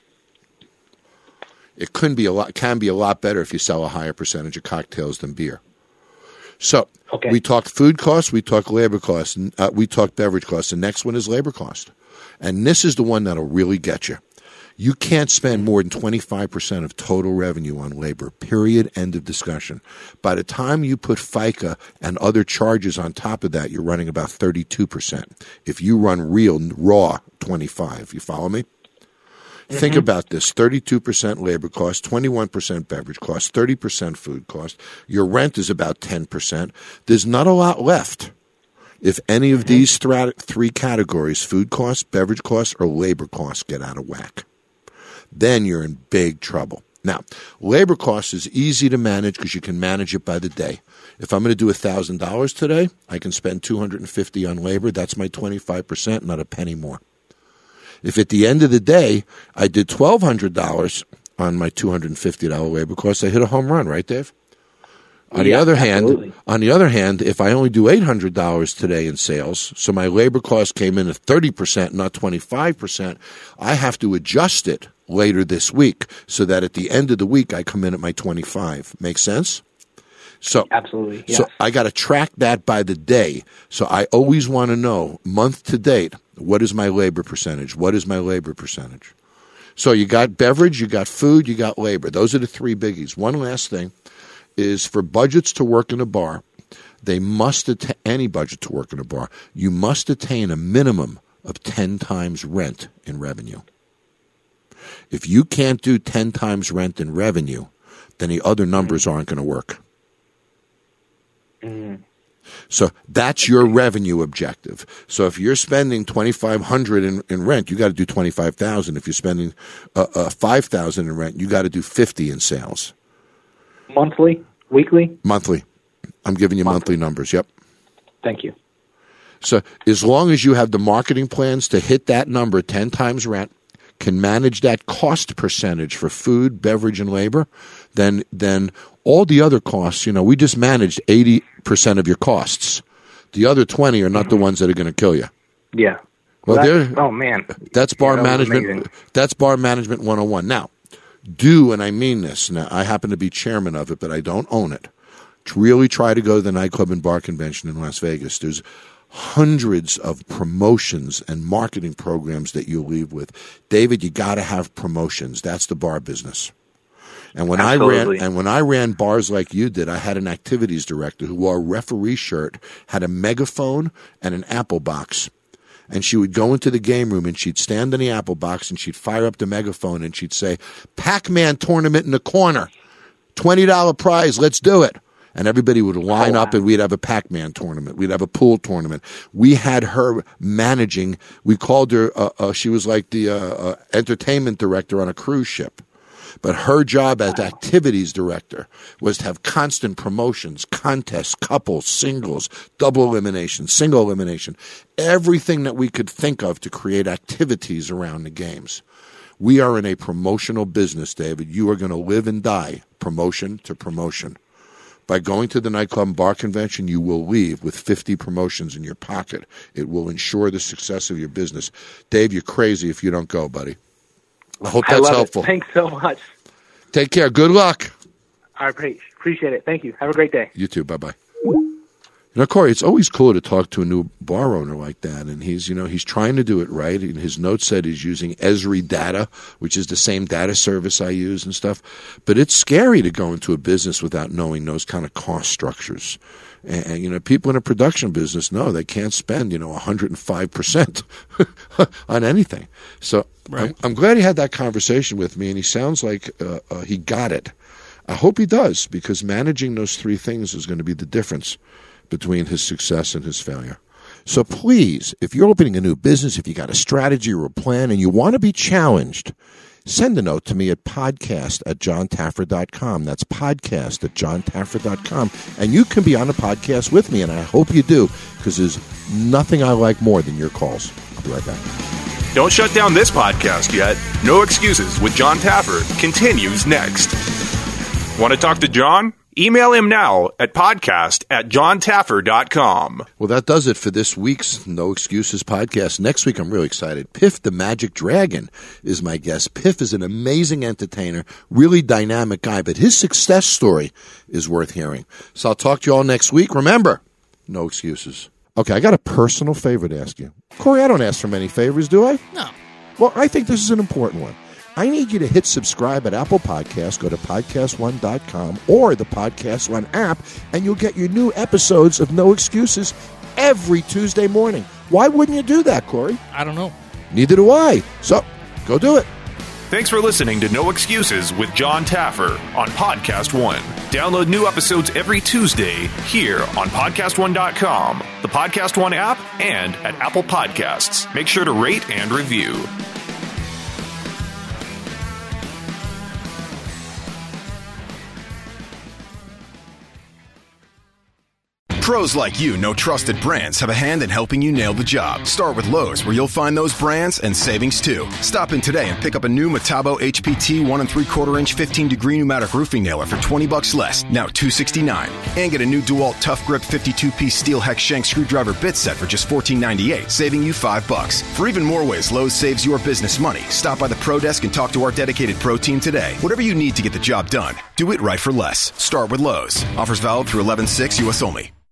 It can be a lot, can be a lot better if you sell a higher percentage of cocktails than beer. So okay. We talked food costs, we talked labor costs, uh, we talked beverage costs. The next one is labor cost. And this is the one that'll really get you. You can't spend more than twenty-five percent of total revenue on labor, period, end of discussion. By the time you put FICA and other charges on top of that, you're running about thirty-two percent. If you run real, raw, twenty-five. You follow me? Mm-hmm. Think about this, thirty-two percent labor cost, twenty-one percent beverage cost, thirty percent food cost. Your rent is about ten percent. There's not a lot left. If any of these th- three categories, food costs, beverage costs, or labor costs, get out of whack, then you're in big trouble. Now, labor costs is easy to manage because you can manage it by the day. If I'm going to do one thousand dollars today, I can spend two hundred fifty dollars on labor. That's my twenty-five percent, not a penny more. If at the end of the day I did twelve hundred dollars on my two hundred fifty dollars labor cost, I hit a home run, right, Dave? On the yeah, other absolutely. hand, on the other hand, if I only do eight hundred dollars today in sales, so my labor cost came in at thirty percent, not twenty-five percent, I have to adjust it later this week so that at the end of the week I come in at my twenty-five. Make sense? So absolutely. Yes. So I got to track that by the day. So I always want to know month to date, what is my labor percentage? What is my labor percentage? So you got beverage, you got food, you got labor. Those are the three biggies. One last thing is for budgets to work in a bar, they must attain any budget to work in a bar. You must attain a minimum of ten times rent in revenue. If you can't do ten times rent in revenue, then the other numbers aren't going to work. Mm. So that's your revenue objective. So if you're spending twenty-five hundred dollars in, in rent, you got to do twenty-five thousand dollars. If you're spending uh, uh, five thousand dollars in rent, you got to do fifty in sales. Monthly? Weekly? Monthly. I'm giving you monthly, monthly numbers. Yep. Thank you. So as long as you have the marketing plans to hit that number, ten times rent, can manage that cost percentage for food, beverage, and labor, then then all the other costs, you know, we just managed eighty percent of your costs. The other twenty are not mm-hmm. the ones that are going to kill you. Yeah. Well, well there. Oh man. That's bar yeah, that management. That's bar management one oh one. Now, do, and I mean this, now I happen to be chairman of it, but I don't own it. Really try to go to the nightclub and bar convention in Las Vegas. There's hundreds of promotions and marketing programs that you leave with. David, you got to have promotions. That's the bar business. And when Absolutely. I ran and when I ran bars like you did, I had an activities director who wore a referee shirt, had a megaphone and an Apple box. And she would go into the game room and she'd stand in the Apple box and she'd fire up the megaphone and she'd say, Pac-Man tournament in the corner, twenty dollars prize, let's do it. And everybody would line oh, wow. up and we'd have a Pac-Man tournament. We'd have a pool tournament. We had her managing. We called her, uh, uh, she was like the uh, uh, entertainment director on a cruise ship. But her job as activities director was to have constant promotions, contests, couples, singles, double elimination, single elimination, everything that we could think of to create activities around the games. We are in a promotional business, David. You are going to live and die promotion to promotion. By going to the nightclub and bar convention, you will leave with fifty promotions in your pocket. It will ensure the success of your business. Dave, you're crazy if you don't go, buddy. I hope that's I love helpful. It. Thanks so much. Take care. Good luck. I appreciate it. Thank you. Have a great day. You too. Bye-bye. You know, Corey, it's always cool to talk to a new bar owner like that, and he's, you know, he's trying to do it right. And his note said he's using Esri Data, which is the same data service I use and stuff. But it's scary to go into a business without knowing those kind of cost structures. And, and you know, people in a production business know they can't spend, you know, one hundred five percent on anything. So right. I'm, I'm glad he had that conversation with me, and he sounds like uh, uh, he got it. I hope he does, because managing those three things is going to be the difference between his success and his failure. So please, if you're opening a new business, if you got a strategy or a plan and you want to be challenged, send a note to me at podcast at john taffer dot com. That's podcast at john taffer dot com. And you can be on a podcast with me, and I hope you do, because there's nothing I like more than your calls. I'll be right back. Don't shut down this podcast yet. No Excuses with John Taffer continues next. Want to talk to John? Email him now at podcast at john taffer dot com. Well, that does it for this week's No Excuses podcast. Next week, I'm really excited. Piff the Magic Dragon is my guest. Piff is an amazing entertainer, really dynamic guy, but his success story is worth hearing. So I'll talk to you all next week. Remember, no excuses. Okay, I got a personal favor to ask you. Corey, I don't ask for many favors, do I? No. Well, I think this is an important one. I need you to hit subscribe at Apple Podcasts. Go to podcast one dot com or the Podcast One app, and you'll get your new episodes of No Excuses every Tuesday morning. Why wouldn't you do that, Corey? I don't know. Neither do I. So, go do it. Thanks for listening to No Excuses with John Taffer on Podcast One. Download new episodes every Tuesday here on podcast one dot com, the Podcast One app, and at Apple Podcasts. Make sure to rate and review. Pros like you know trusted brands have a hand in helping you nail the job. Start with Lowe's, where you'll find those brands and savings too. Stop in today and pick up a new Metabo H P T one and three quarter inch fifteen degree pneumatic roofing nailer for twenty bucks less, now two sixty-nine. And get a new DeWalt Tough Grip fifty-two piece steel hex shank screwdriver bit set for just fourteen ninety-eight, saving you five bucks. For even more ways Lowe's saves your business money, stop by the Pro Desk and talk to our dedicated Pro team today. Whatever you need to get the job done, do it right for less. Start with Lowe's. Offers valid through eleven six U S only.